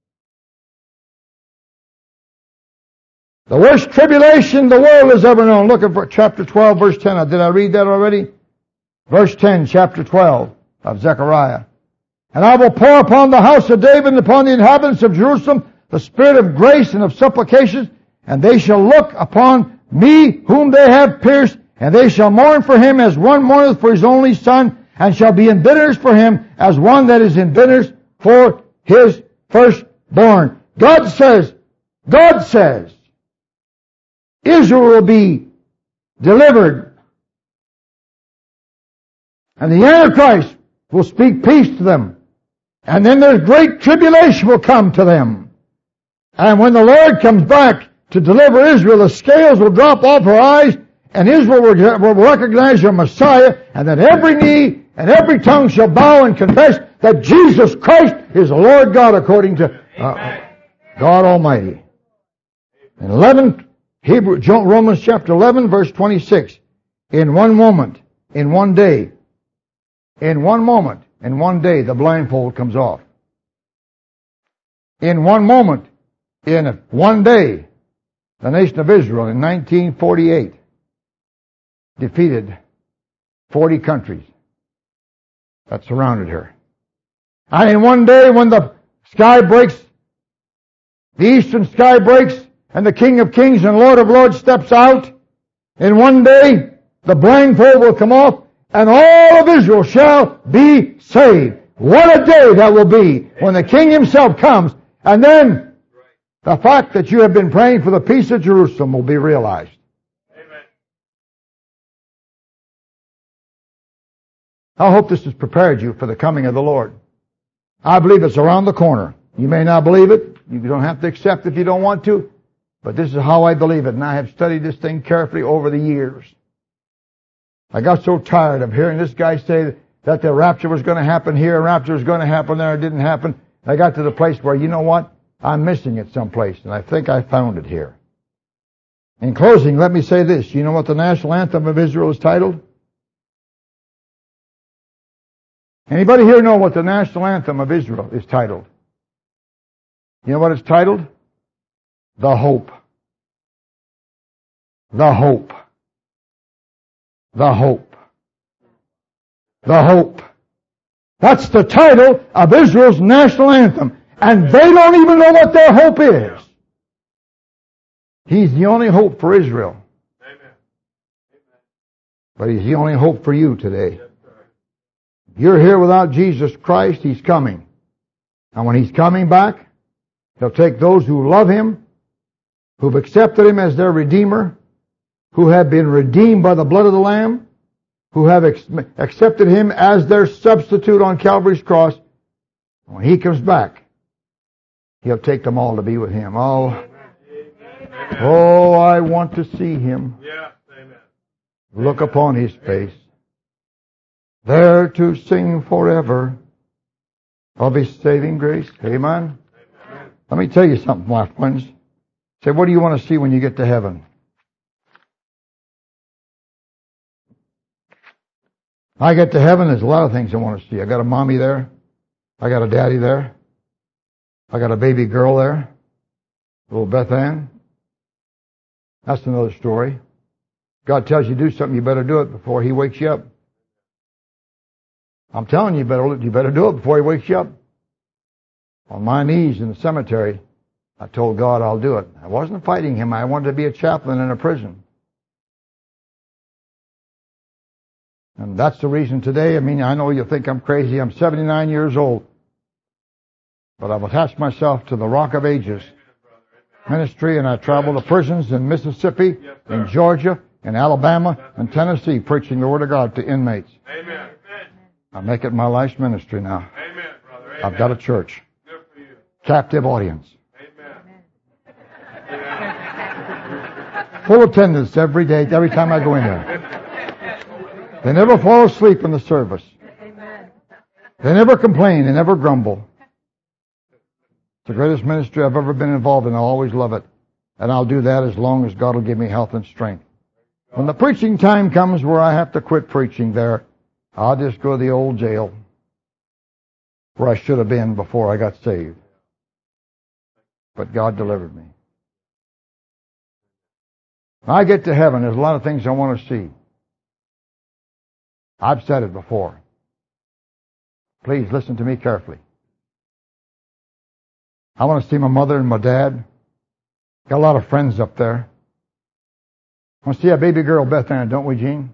The worst tribulation the world has ever known. Look at chapter twelve, verse ten. Did I read that already? Verse ten, chapter twelve of Zechariah. And I will pour upon the house of David and upon the inhabitants of Jerusalem the spirit of grace and of supplications, and they shall look upon me whom they have pierced, and they shall mourn for him as one mourneth for his only son, and shall be in bitterness for him as one that is in bitterness for his firstborn. God says, God says, Israel will be delivered, and the Antichrist will speak peace to them. And then there's great tribulation will come to them. And when the Lord comes back to deliver Israel, the scales will drop off her eyes, and Israel will, will recognize your Messiah, and that every knee and every tongue shall bow and confess that Jesus Christ is the Lord God according to uh, God Almighty. In eleven, Hebrew, Romans chapter eleven, verse twenty-six. In one moment, in one day, in one moment, in one day, the blindfold comes off. In one moment, in one day, The nation of Israel in nineteen forty-eight defeated forty countries that surrounded her. And in one day when the sky breaks, the eastern sky breaks, and the King of Kings and Lord of Lords steps out, in one day the blindfold will come off, and all of Israel shall be saved. What a day that will be when the King himself comes, and then the fact that you have been praying for the peace of Jerusalem will be realized. Amen. I hope this has prepared you for the coming of the Lord. I believe it's around the corner. You may not believe it. You don't have to accept if you don't want to. But this is how I believe it, and I have studied this thing carefully over the years. I got so tired of hearing this guy say that the rapture was going to happen here, and rapture was going to happen there, it didn't happen. I got to the place where, you know what? I'm missing it someplace, and I think I found it here. In closing, let me say this. You know what the national anthem of Israel is titled? Anybody here know what the national anthem of Israel is titled? You know what it's titled? The Hope. The Hope. The Hope. The Hope. That's the title of Israel's national anthem. And they don't even know what their hope is. He's the only hope for Israel. Amen. But He's the only hope for you today. You're here without Jesus Christ, He's coming. And when He's coming back, He'll take those who love Him, who've accepted Him as their Redeemer, who have been redeemed by the blood of the Lamb, who have ex- accepted Him as their substitute on Calvary's cross. When He comes back, He'll take them all to be with Him. Oh, oh, I want to see Him. Yeah. Amen. Look upon His face. There to sing forever of His saving grace. Amen. Let me tell you something, my friends. Say, what do you want to see when you get to heaven? I get to heaven, there's a lot of things I want to see. I got a mommy there. I got a daddy there. I got a baby girl there. Little Beth Ann. That's another story. God tells you to do something, you better do it before He wakes you up. I'm telling you, you better, you better do it before He wakes you up. On my knees in the cemetery, I told God I'll do it. I wasn't fighting Him. I wanted to be a chaplain in a prison. And that's the reason today. I mean, I know you think I'm crazy. I'm seventy-nine years old. But I've attached myself to the Rock of Ages ministry, and I travel to prisons in Mississippi, in Georgia, in Alabama, and Tennessee, preaching the Word of God to inmates. Amen. I make it my life's ministry now. Amen, brother. Amen. I've got a church. Good for you. Captive audience. Amen. Full attendance every day, every time I go in there. They never fall asleep in the service. They never complain. They never grumble. It's the greatest ministry I've ever been involved in. I always love it. And I'll do that as long as God will give me health and strength. When the preaching time comes where I have to quit preaching there, I'll just go to the old jail where I should have been before I got saved. But God delivered me. When I get to heaven, there's a lot of things I want to see. I've said it before. Please listen to me carefully. I want to see my mother and my dad. Got a lot of friends up there. I want to see a baby girl, Beth Ann, don't we, Gene?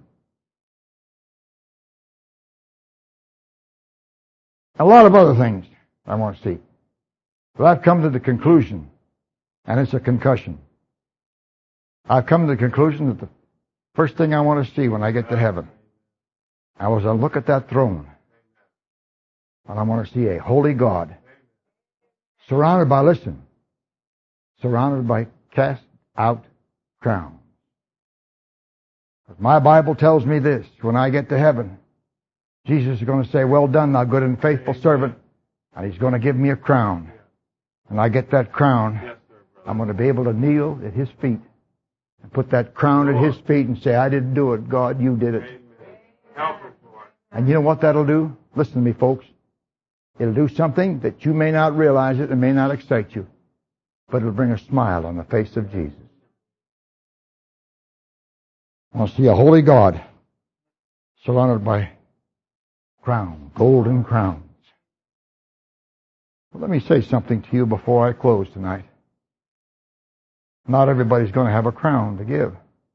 A lot of other things I want to see. But I've come to the conclusion, and it's a concussion. I've come to the conclusion that the first thing I want to see when I get to heaven, I was to look at that throne, and I want to see a holy God, surrounded by, listen, surrounded by cast out crowns. But my Bible tells me this, when I get to heaven, Jesus is going to say, well done, thou good and faithful servant, and He's going to give me a crown. And I get that crown, I'm going to be able to kneel at His feet and put that crown at His feet and say, I didn't do it, God, you did it. And you know what that'll do? Listen to me, folks. It'll do something that you may not realize it and may not excite you, but it'll bring a smile on the face of Jesus. I want to see a holy God surrounded by crowns, golden crowns. Well, let me say something to you before I close tonight. Not everybody's going to have a crown to give.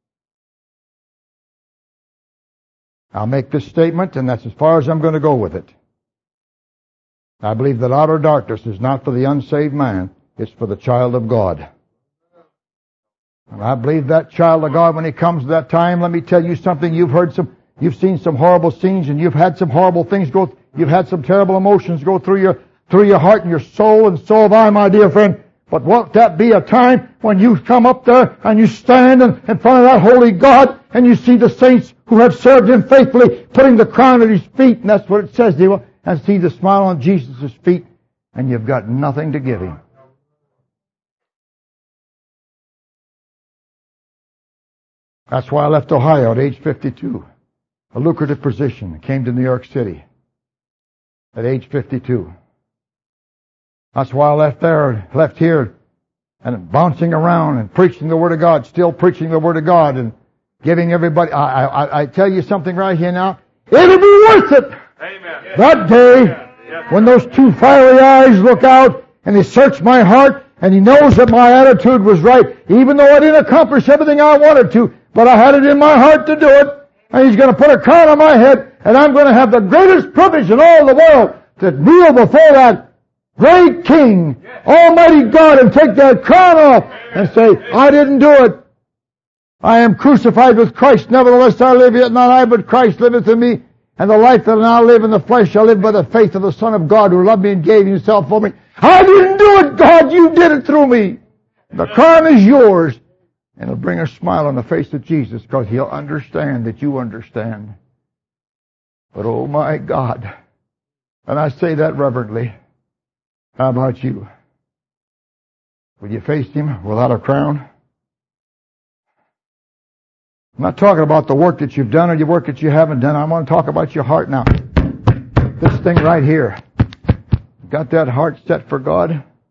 I'll make this statement, and that's as far as I'm going to go with it. I believe that outer darkness is not for the unsaved man, it's for the child of God. And I believe that child of God, when he comes to that time, let me tell you something, you've heard some, you've seen some horrible scenes, and you've had some horrible things go, you've had some terrible emotions go through your, through your heart and your soul, and so have I, my dear friend. But won't that be a time when you come up there and you stand in, in front of that holy God and you see the saints who have served Him faithfully putting the crown at His feet, and that's what it says, they will, and see the smile on Jesus' feet, and you've got nothing to give Him. That's why I left Ohio at age fifty-two. A lucrative position. Came to New York City at age fifty-two. That's why I left there, left here, and bouncing around and preaching the Word of God, still preaching the Word of God and giving everybody. I, I, I tell you something right here now. It'll be worth it. Amen. That day, when those two fiery eyes look out and He searched my heart and He knows that my attitude was right, even though I didn't accomplish everything I wanted to, but I had it in my heart to do it, and He's going to put a crown on my head, and I'm going to have the greatest privilege in all the world to kneel before that great King, Almighty God, and take that crown off and say, I didn't do it. I am crucified with Christ. Nevertheless I live, yet not I, but Christ liveth in me. And the life that I now live in the flesh, I live by the faith of the Son of God who loved me and gave Himself for me. I didn't do it, God. You did it through me. The crown is yours. And it'll bring a smile on the face of Jesus because He'll understand that you understand. But oh my God. And I say that reverently. How about you? Will you face Him without a crown? I'm not talking about the work that you've done or the work that you haven't done. I want to talk about your heart now. This thing right here. Got that heart set for God?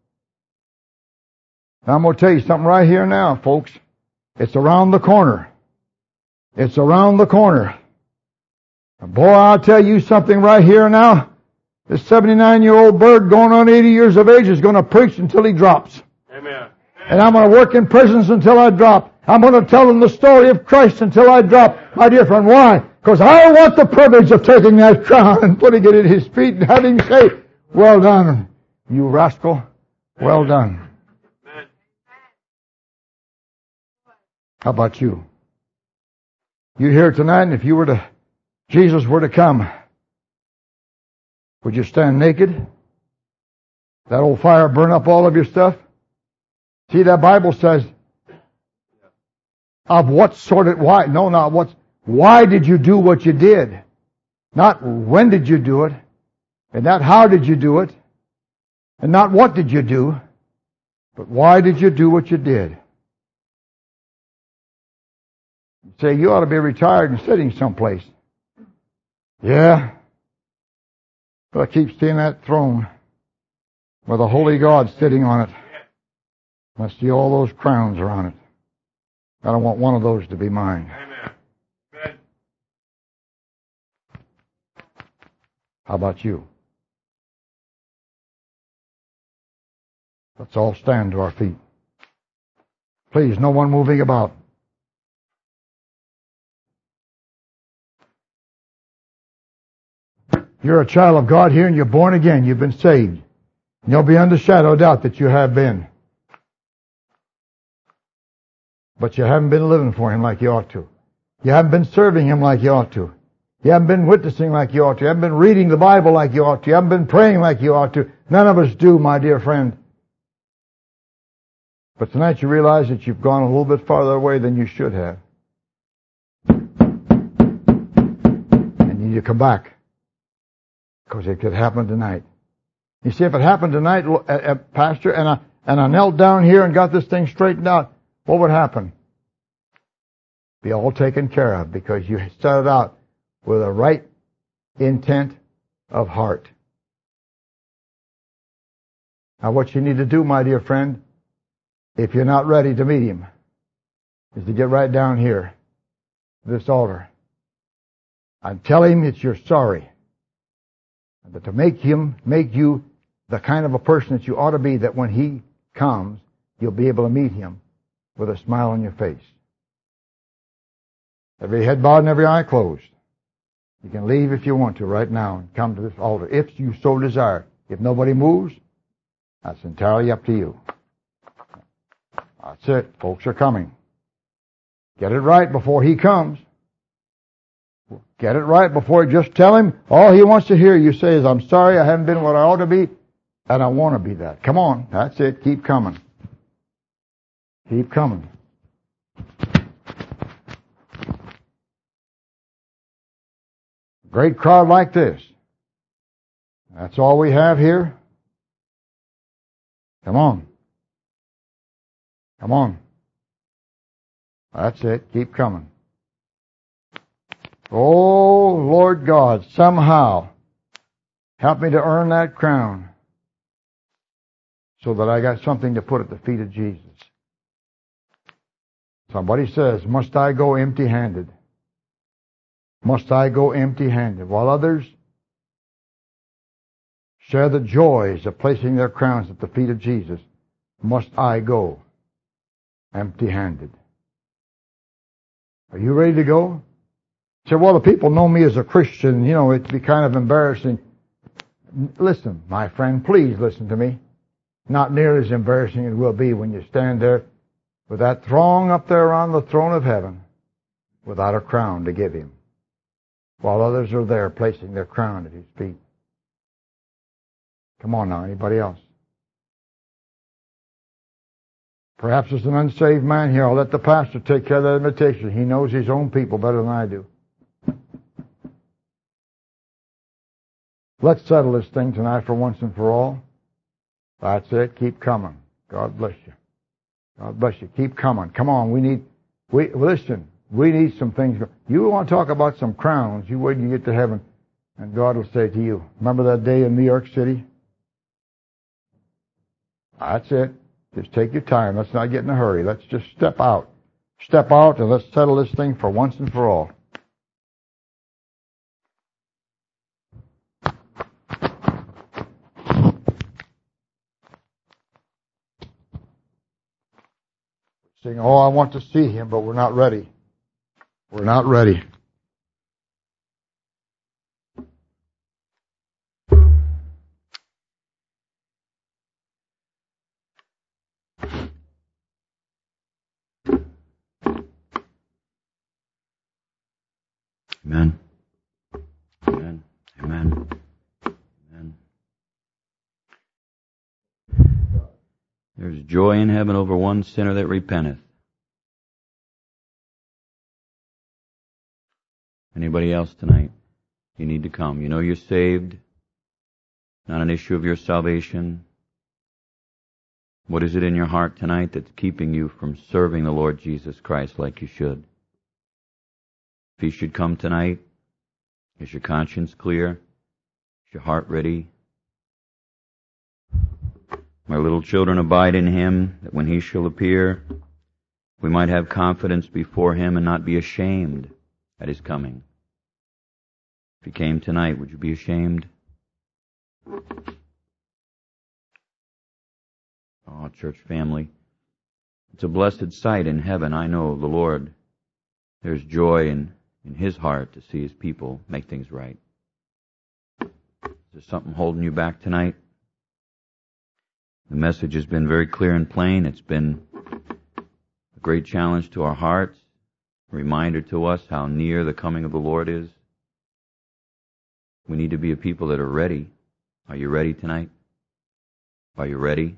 Now I'm going to tell you something right here now, folks. It's around the corner. It's around the corner. Boy, I'll tell you something right here now. This seventy-nine-year-old bird going on eighty years of age is going to preach until he drops. Amen. And I'm going to work in prisons until I drop. I'm going to tell them the story of Christ until I drop. My dear friend, why? Because I want the privilege of taking that crown and putting it at His feet and having Him say, well done, you rascal. Well done. How about you? You here tonight, and if you were to, Jesus were to come, would you stand naked? That old fire burn up all of your stuff? See, that Bible says, of what sort of, why? No, not what, why did you do what you did? Not when did you do it, and not how did you do it, and not what did you do, but why did you do what you did? You say, you ought to be retired and sitting someplace. Yeah. But I keep seeing that throne with a holy God sitting on it. I see all those crowns around it. I don't want one of those to be mine. Amen. How about you? Let's all stand to our feet. Please, no one moving about. You're a child of God here and you're born again. You've been saved. And you'll be under shadow of doubt that you have been. But you haven't been living for Him like you ought to. You haven't been serving Him like you ought to. You haven't been witnessing like you ought to. You haven't been reading the Bible like you ought to. You haven't been praying like you ought to. None of us do, my dear friend. But tonight you realize that you've gone a little bit farther away than you should have. And you need to come back. Because it could happen tonight. You see, if it happened tonight, uh, uh, Pastor, and I, and I knelt down here and got this thing straightened out, what would happen? Be all taken care of because you started out with a right intent of heart. Now what you need to do, my dear friend, if you're not ready to meet Him, is to get right down here this altar and tell him that you're sorry. But to make him, make you the kind of a person that you ought to be, that when he comes, you'll be able to meet him with a smile on your face. Every head bowed and every eye closed. You can leave if you want to right now and come to this altar, if you so desire. If nobody moves, that's entirely up to you. That's it. Folks are coming. Get it right before he comes. Get it right before, just tell him all he wants to hear you say is, I'm sorry I haven't been what I ought to be, and I want to be that. Come on. That's it. Keep coming. Keep coming. Great crowd like this. That's all we have here. Come on. Come on. That's it. Keep coming. Oh, Lord God, somehow help me to earn that crown so that I got something to put at the feet of Jesus. Somebody says, must I go empty-handed? Must I go empty-handed? While others share the joys of placing their crowns at the feet of Jesus, must I go empty-handed? Are you ready to go? Say, well, the people know me as a Christian. You know, it'd be kind of embarrassing. Listen, my friend, please listen to me. Not near as embarrassing as it will be when you stand there with that throng up there on the throne of heaven without a crown to give him, while others are there placing their crown at his feet. Come on now, anybody else? Perhaps there's an unsaved man here. I'll let the pastor take care of that invitation. He knows his own people better than I do. Let's settle this thing tonight for once and for all. That's it. Keep coming. God bless you. God bless you. Keep coming. Come on. We need, we, listen, we need some things. You want to talk about some crowns, you wait till you get to heaven, and God will say to you, remember that day in New York City? That's it. Just take your time. Let's not get in a hurry. Let's just step out. Step out and let's settle this thing for once and for all. Saying, oh, I want to see him, but we're not ready. We're not ready. Amen. Amen. Amen. Amen. There's joy in heaven over one sinner that repenteth. Anybody else tonight? You need to come. You know you're saved. Not an issue of your salvation. What is it in your heart tonight that's keeping you from serving the Lord Jesus Christ like you should? If He should come tonight, is your conscience clear? Is your heart ready? My little children, abide in Him, that when He shall appear, we might have confidence before Him and not be ashamed at His coming. If He came tonight, would you be ashamed? Oh, church family, it's a blessed sight in heaven. I know the Lord. There's joy in, in His heart to see His people make things right. Is there something holding you back tonight? The message has been very clear and plain. It's been a great challenge to our hearts, a reminder to us how near the coming of the Lord is. We need to be a people that are ready. Are you ready tonight? Are you ready?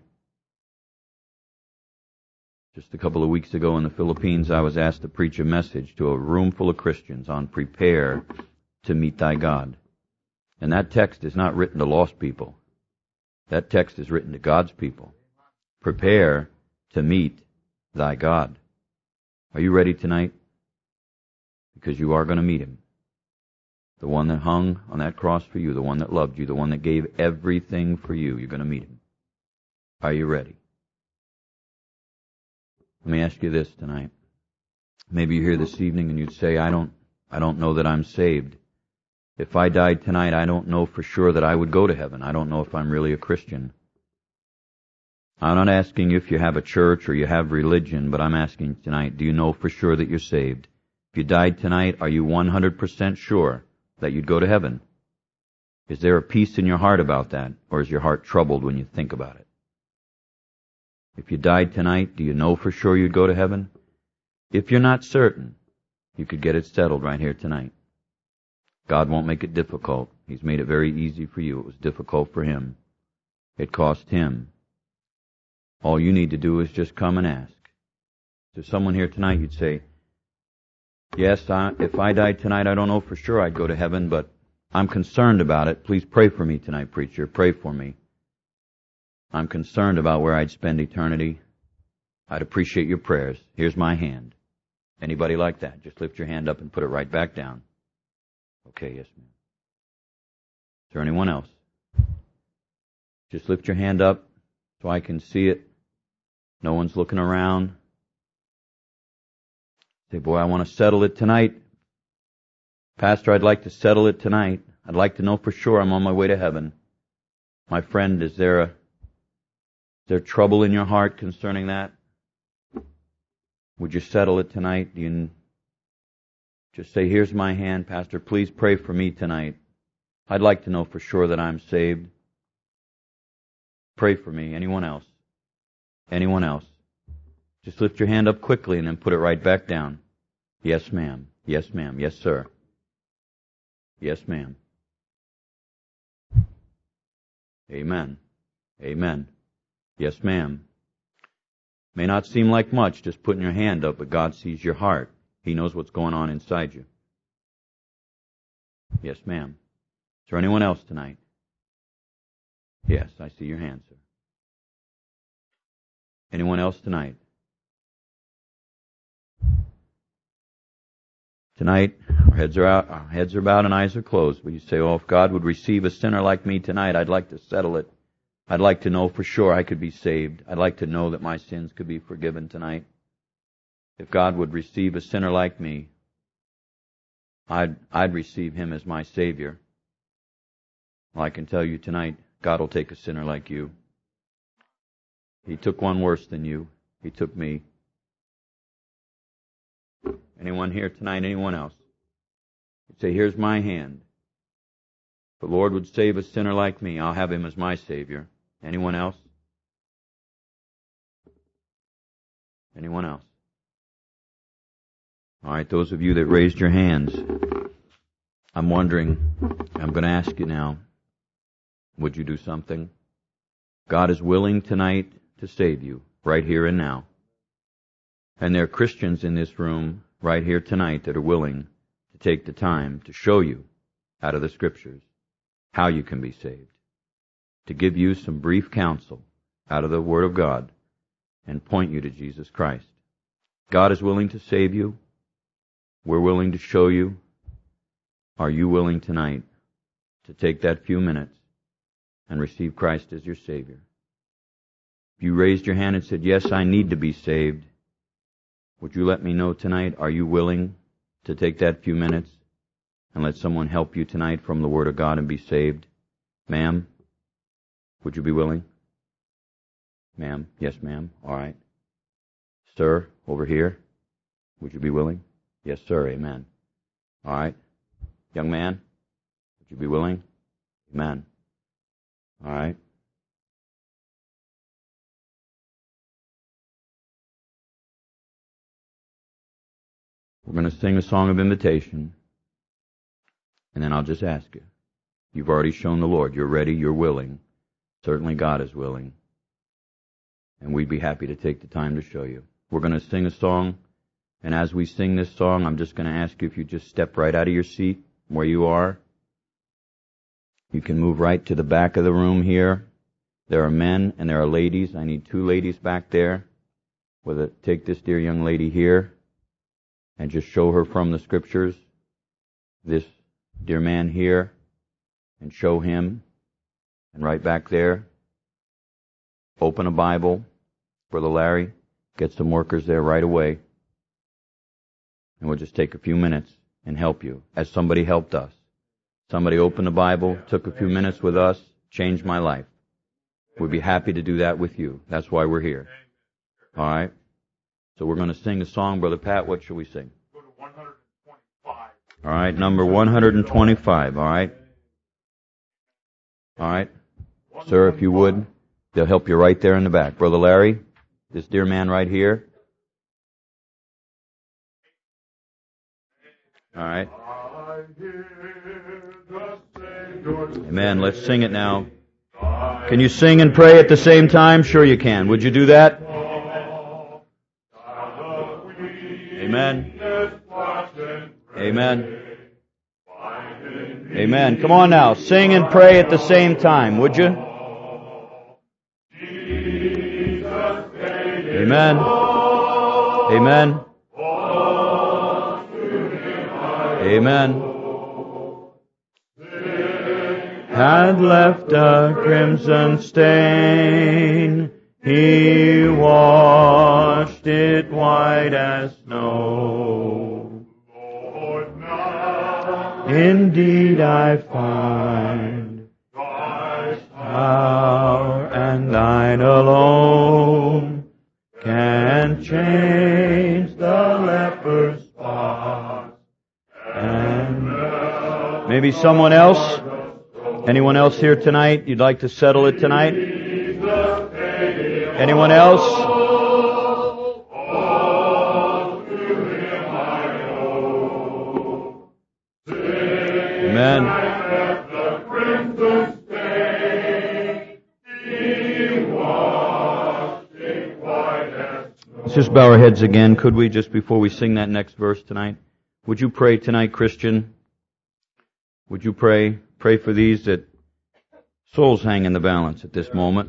Just a couple of weeks ago in the Philippines, I was asked to preach a message to a room full of Christians on prepare to meet thy God. And that text is not written to lost people. That text is written to God's people. Prepare to meet thy God. Are you ready tonight? Because you are going to meet Him. The one that hung on that cross for you, the one that loved you, the one that gave everything for you, you're going to meet Him. Are you ready? Let me ask you this tonight. Maybe you're here this evening and you'd say, I don't, I don't know that I'm saved. If I died tonight, I don't know for sure that I would go to heaven. I don't know if I'm really a Christian. I'm not asking you if you have a church or you have religion, but I'm asking tonight, do you know for sure that you're saved? If you died tonight, are you one hundred percent sure that you'd go to heaven? Is there a peace in your heart about that, or is your heart troubled when you think about it? If you died tonight, do you know for sure you'd go to heaven? If you're not certain, you could get it settled right here tonight. God won't make it difficult. He's made it very easy for you. It was difficult for Him. It cost Him. All you need to do is just come and ask. If there's someone here tonight, you'd say, yes, I, if I died tonight, I don't know for sure I'd go to heaven, but I'm concerned about it. Please pray for me tonight, preacher. Pray for me. I'm concerned about where I'd spend eternity. I'd appreciate your prayers. Here's my hand. Anybody like that? Just lift your hand up and put it right back down. Okay, yes, ma'am. Is there anyone else? Just lift your hand up so I can see it. No one's looking around. Say, boy, I want to settle it tonight. Pastor, I'd like to settle it tonight. I'd like to know for sure I'm on my way to heaven. My friend, is there a, is there trouble in your heart concerning that? Would you settle it tonight? Do you just say, here's my hand, Pastor, please pray for me tonight. I'd like to know for sure that I'm saved. Pray for me. Anyone else? Anyone else? Just lift your hand up quickly and then put it right back down. Yes, ma'am. Yes, ma'am. Yes, sir. Yes, ma'am. Amen. Amen. Yes, ma'am. May not seem like much just putting your hand up, but God sees your heart. He knows what's going on inside you. Yes, ma'am. Is there anyone else tonight? Yes, I see your hand, sir. Anyone else tonight? Tonight, our heads are out, our heads are bowed and eyes are closed. But you say, oh, if God would receive a sinner like me tonight, I'd like to settle it. I'd like to know for sure I could be saved. I'd like to know that my sins could be forgiven tonight. If God would receive a sinner like me, I'd, I'd receive Him as my Savior. Well, I can tell you tonight, God will take a sinner like you. He took one worse than you. He took me. Anyone here tonight? Anyone else? You'd say, here's my hand. If the Lord would save a sinner like me, I'll have Him as my Savior. Anyone else? Anyone else? All right, those of you that raised your hands, I'm wondering, I'm going to ask you now, would you do something? God is willing tonight to save you, right here and now. And there are Christians in this room, right here tonight, that are willing to take the time to show you, out of the Scriptures, how you can be saved. To give you some brief counsel out of the Word of God and point you to Jesus Christ. God is willing to save you. We're willing to show you. Are you willing tonight to take that few minutes and receive Christ as your Savior? If you raised your hand and said, yes, I need to be saved, would you let me know tonight, are you willing to take that few minutes and let someone help you tonight from the Word of God and be saved? Ma'am, would you be willing? Ma'am, yes, ma'am. All right. Sir, over here, would you be willing? Yes, sir. Amen. All right. Young man, would you be willing? Amen. All right. We're going to sing a song of invitation, and then I'll just ask you. You've already shown the Lord. You're ready. You're willing. Certainly God is willing. And we'd be happy to take the time to show you. We're going to sing a song, and as we sing this song, I'm just going to ask you if you just step right out of your seat where you are. You can move right to the back of the room here. There are men and there are ladies. I need two ladies back there. Whether take this dear young lady here and just show her from the Scriptures. This dear man here, and show him. And right back there, open a Bible. Brother Larry, get some workers there right away. And we'll just take a few minutes and help you, as somebody helped us. Somebody opened the Bible, took a few minutes with us, changed my life. We'd be happy to do that with you. That's why we're here. All right? So we're going to sing a song. Brother Pat, what should we sing? Go to one twenty-five. All right, number one twenty-five, all right? All right. Sir, if you would, they'll help you right there in the back. Brother Larry, this dear man right here. All right. Amen. Let's sing it now. Can you sing and pray at the same time? Sure you can. Would you do that? Amen. Amen. Amen. Come on now. Sing and pray at the same time, would you? Amen. Amen. Amen. Had left a crimson stain, He washed it white as snow. Lord, now Indeed I find Thy power and Thine alone can change the leper's spots. And maybe someone else? Anyone else here tonight? You'd like to settle it tonight? Anyone else? Amen. Let's just bow our heads again, could we, just before we sing that next verse tonight? Would you pray tonight, Christian? Would you pray? Pray for these that souls hang in the balance at this moment.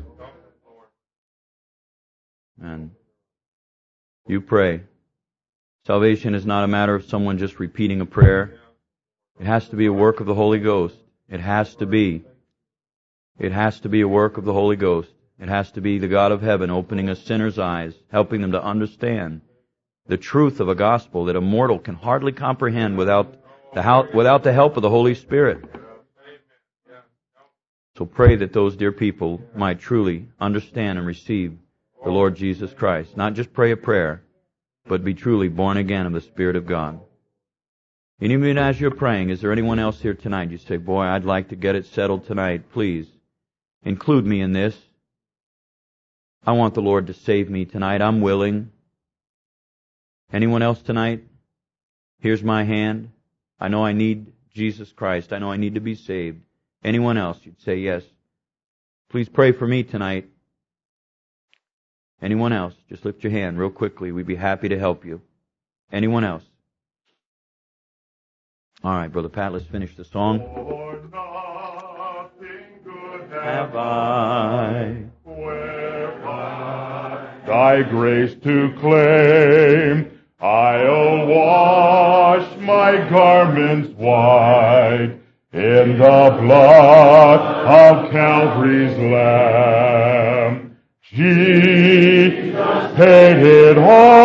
And you pray. Salvation is not a matter of someone just repeating a prayer. It has to be a work of the Holy Ghost. It has to be. It has to be a work of the Holy Ghost. It has to be the God of heaven opening a sinner's eyes, helping them to understand the truth of a gospel that a mortal can hardly comprehend without the help, without the help of the Holy Spirit. So pray that those dear people might truly understand and receive the Lord Jesus Christ. Not just pray a prayer, but be truly born again of the Spirit of God. And even as you're praying, is there anyone else here tonight? You say, boy, I'd like to get it settled tonight. Please, include me in this. I want the Lord to save me tonight. I'm willing. Anyone else tonight? Here's my hand. I know I need Jesus Christ. I know I need to be saved. Anyone else? You'd say yes. Please pray for me tonight. Anyone else? Just lift your hand real quickly. We'd be happy to help you. Anyone else? All right, Brother Pat, let's finish the song. Lord, nothing good Have I whereby Thy grace to claim. I'll wash my garments white in the blood of Calvary's Lamb. Jesus paid it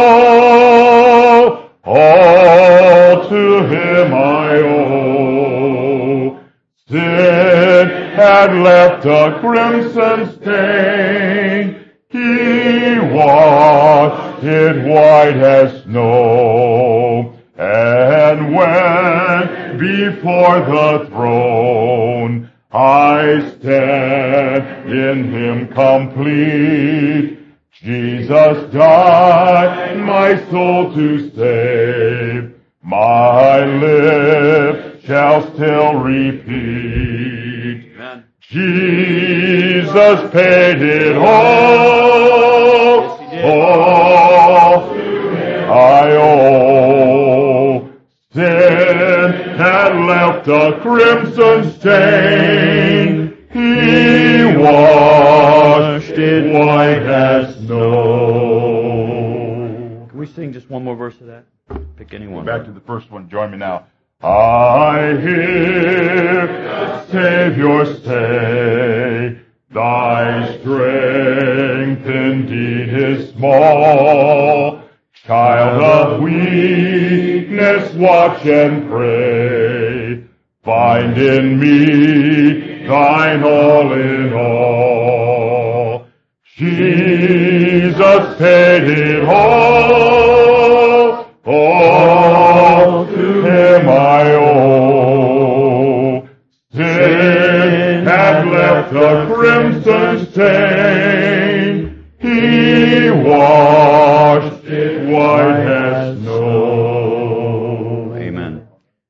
all, all to Him I owe. Sin had left a crimson stain, He washed it white as snow. And when before the throne I stand in Him complete, Jesus died my soul to save. My lips shall still repeat, Amen. Jesus paid it all, all I owe. Sin had left a crimson stain, He washed it white as snow. Can we sing just one more verse of that? Pick anyone. Back to the first one. Join me now. I hear the Savior say, Thy strength indeed is small. Child of weakness, watch and pray. Find in me thine all in all. Jesus paid it all. All to him I owe. Sin had left a crimson stain. He washed it white as snow. Amen.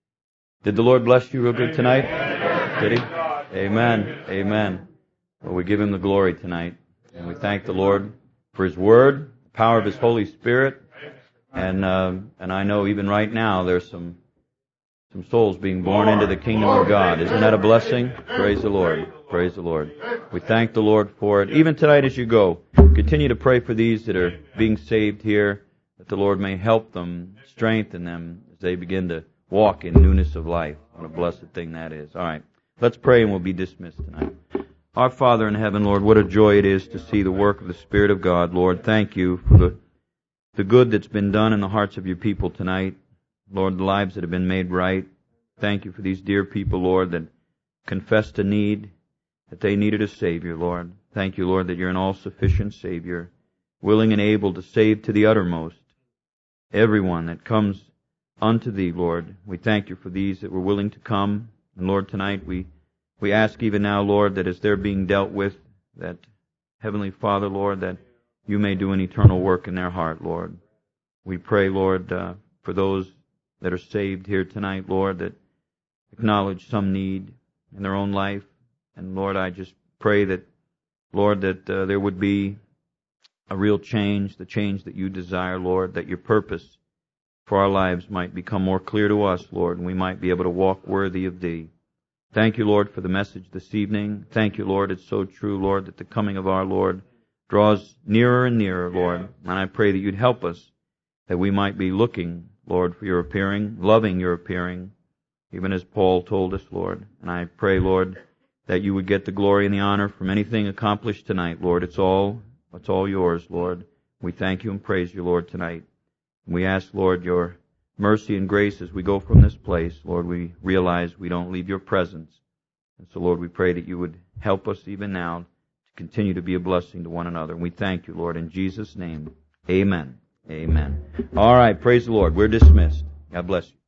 Did the Lord bless you real good tonight? Did He? Amen. Amen. Well, we give Him the glory tonight. And we thank the Lord for His Word, the power of His Holy Spirit. And uh, and I know even right now there's some some souls being born into the kingdom of God. Isn't that a blessing? Praise the Lord. Praise the Lord. We thank the Lord for it. Even tonight as you go, continue to pray for these that are being saved here, that the Lord may help them, strengthen them as they begin to walk in newness of life. What a blessed thing that is. All right. Let's pray and we'll be dismissed tonight. Our Father in heaven, Lord, what a joy it is to see the work of the Spirit of God. Lord, thank you for the the good that's been done in the hearts of your people tonight. Lord, the lives that have been made right. Thank you for these dear people, Lord, that confessed a need, that they needed a Savior, Lord. Thank you, Lord, that you're an all-sufficient Savior, willing and able to save to the uttermost everyone that comes unto Thee, Lord. We thank you for these that were willing to come. And Lord, tonight we, we ask even now, Lord, that as they're being dealt with, that Heavenly Father, Lord, that you may do an eternal work in their heart, Lord. We pray, Lord, uh, for those that are saved here tonight, Lord, that acknowledge some need in their own life. And Lord, I just pray that, Lord, that uh, there would be a real change, the change that you desire, Lord, that your purpose for our lives might become more clear to us, Lord, and we might be able to walk worthy of Thee. Thank you, Lord, for the message this evening. Thank you, Lord, it's so true, Lord, that the coming of our Lord draws nearer and nearer, Lord. And I pray that you'd help us, that we might be looking, Lord, for your appearing, loving your appearing, even as Paul told us, Lord. And I pray, Lord, that you would get the glory and the honor from anything accomplished tonight, Lord. It's all, it's all yours, Lord. We thank you and praise you, Lord, tonight. We ask, Lord, your mercy and grace as we go from this place. Lord, we realize we don't leave your presence. And so, Lord, we pray that you would help us even now to continue to be a blessing to one another. And we thank you, Lord, in Jesus' name. Amen. Amen. All right, praise the Lord. We're dismissed. God bless you.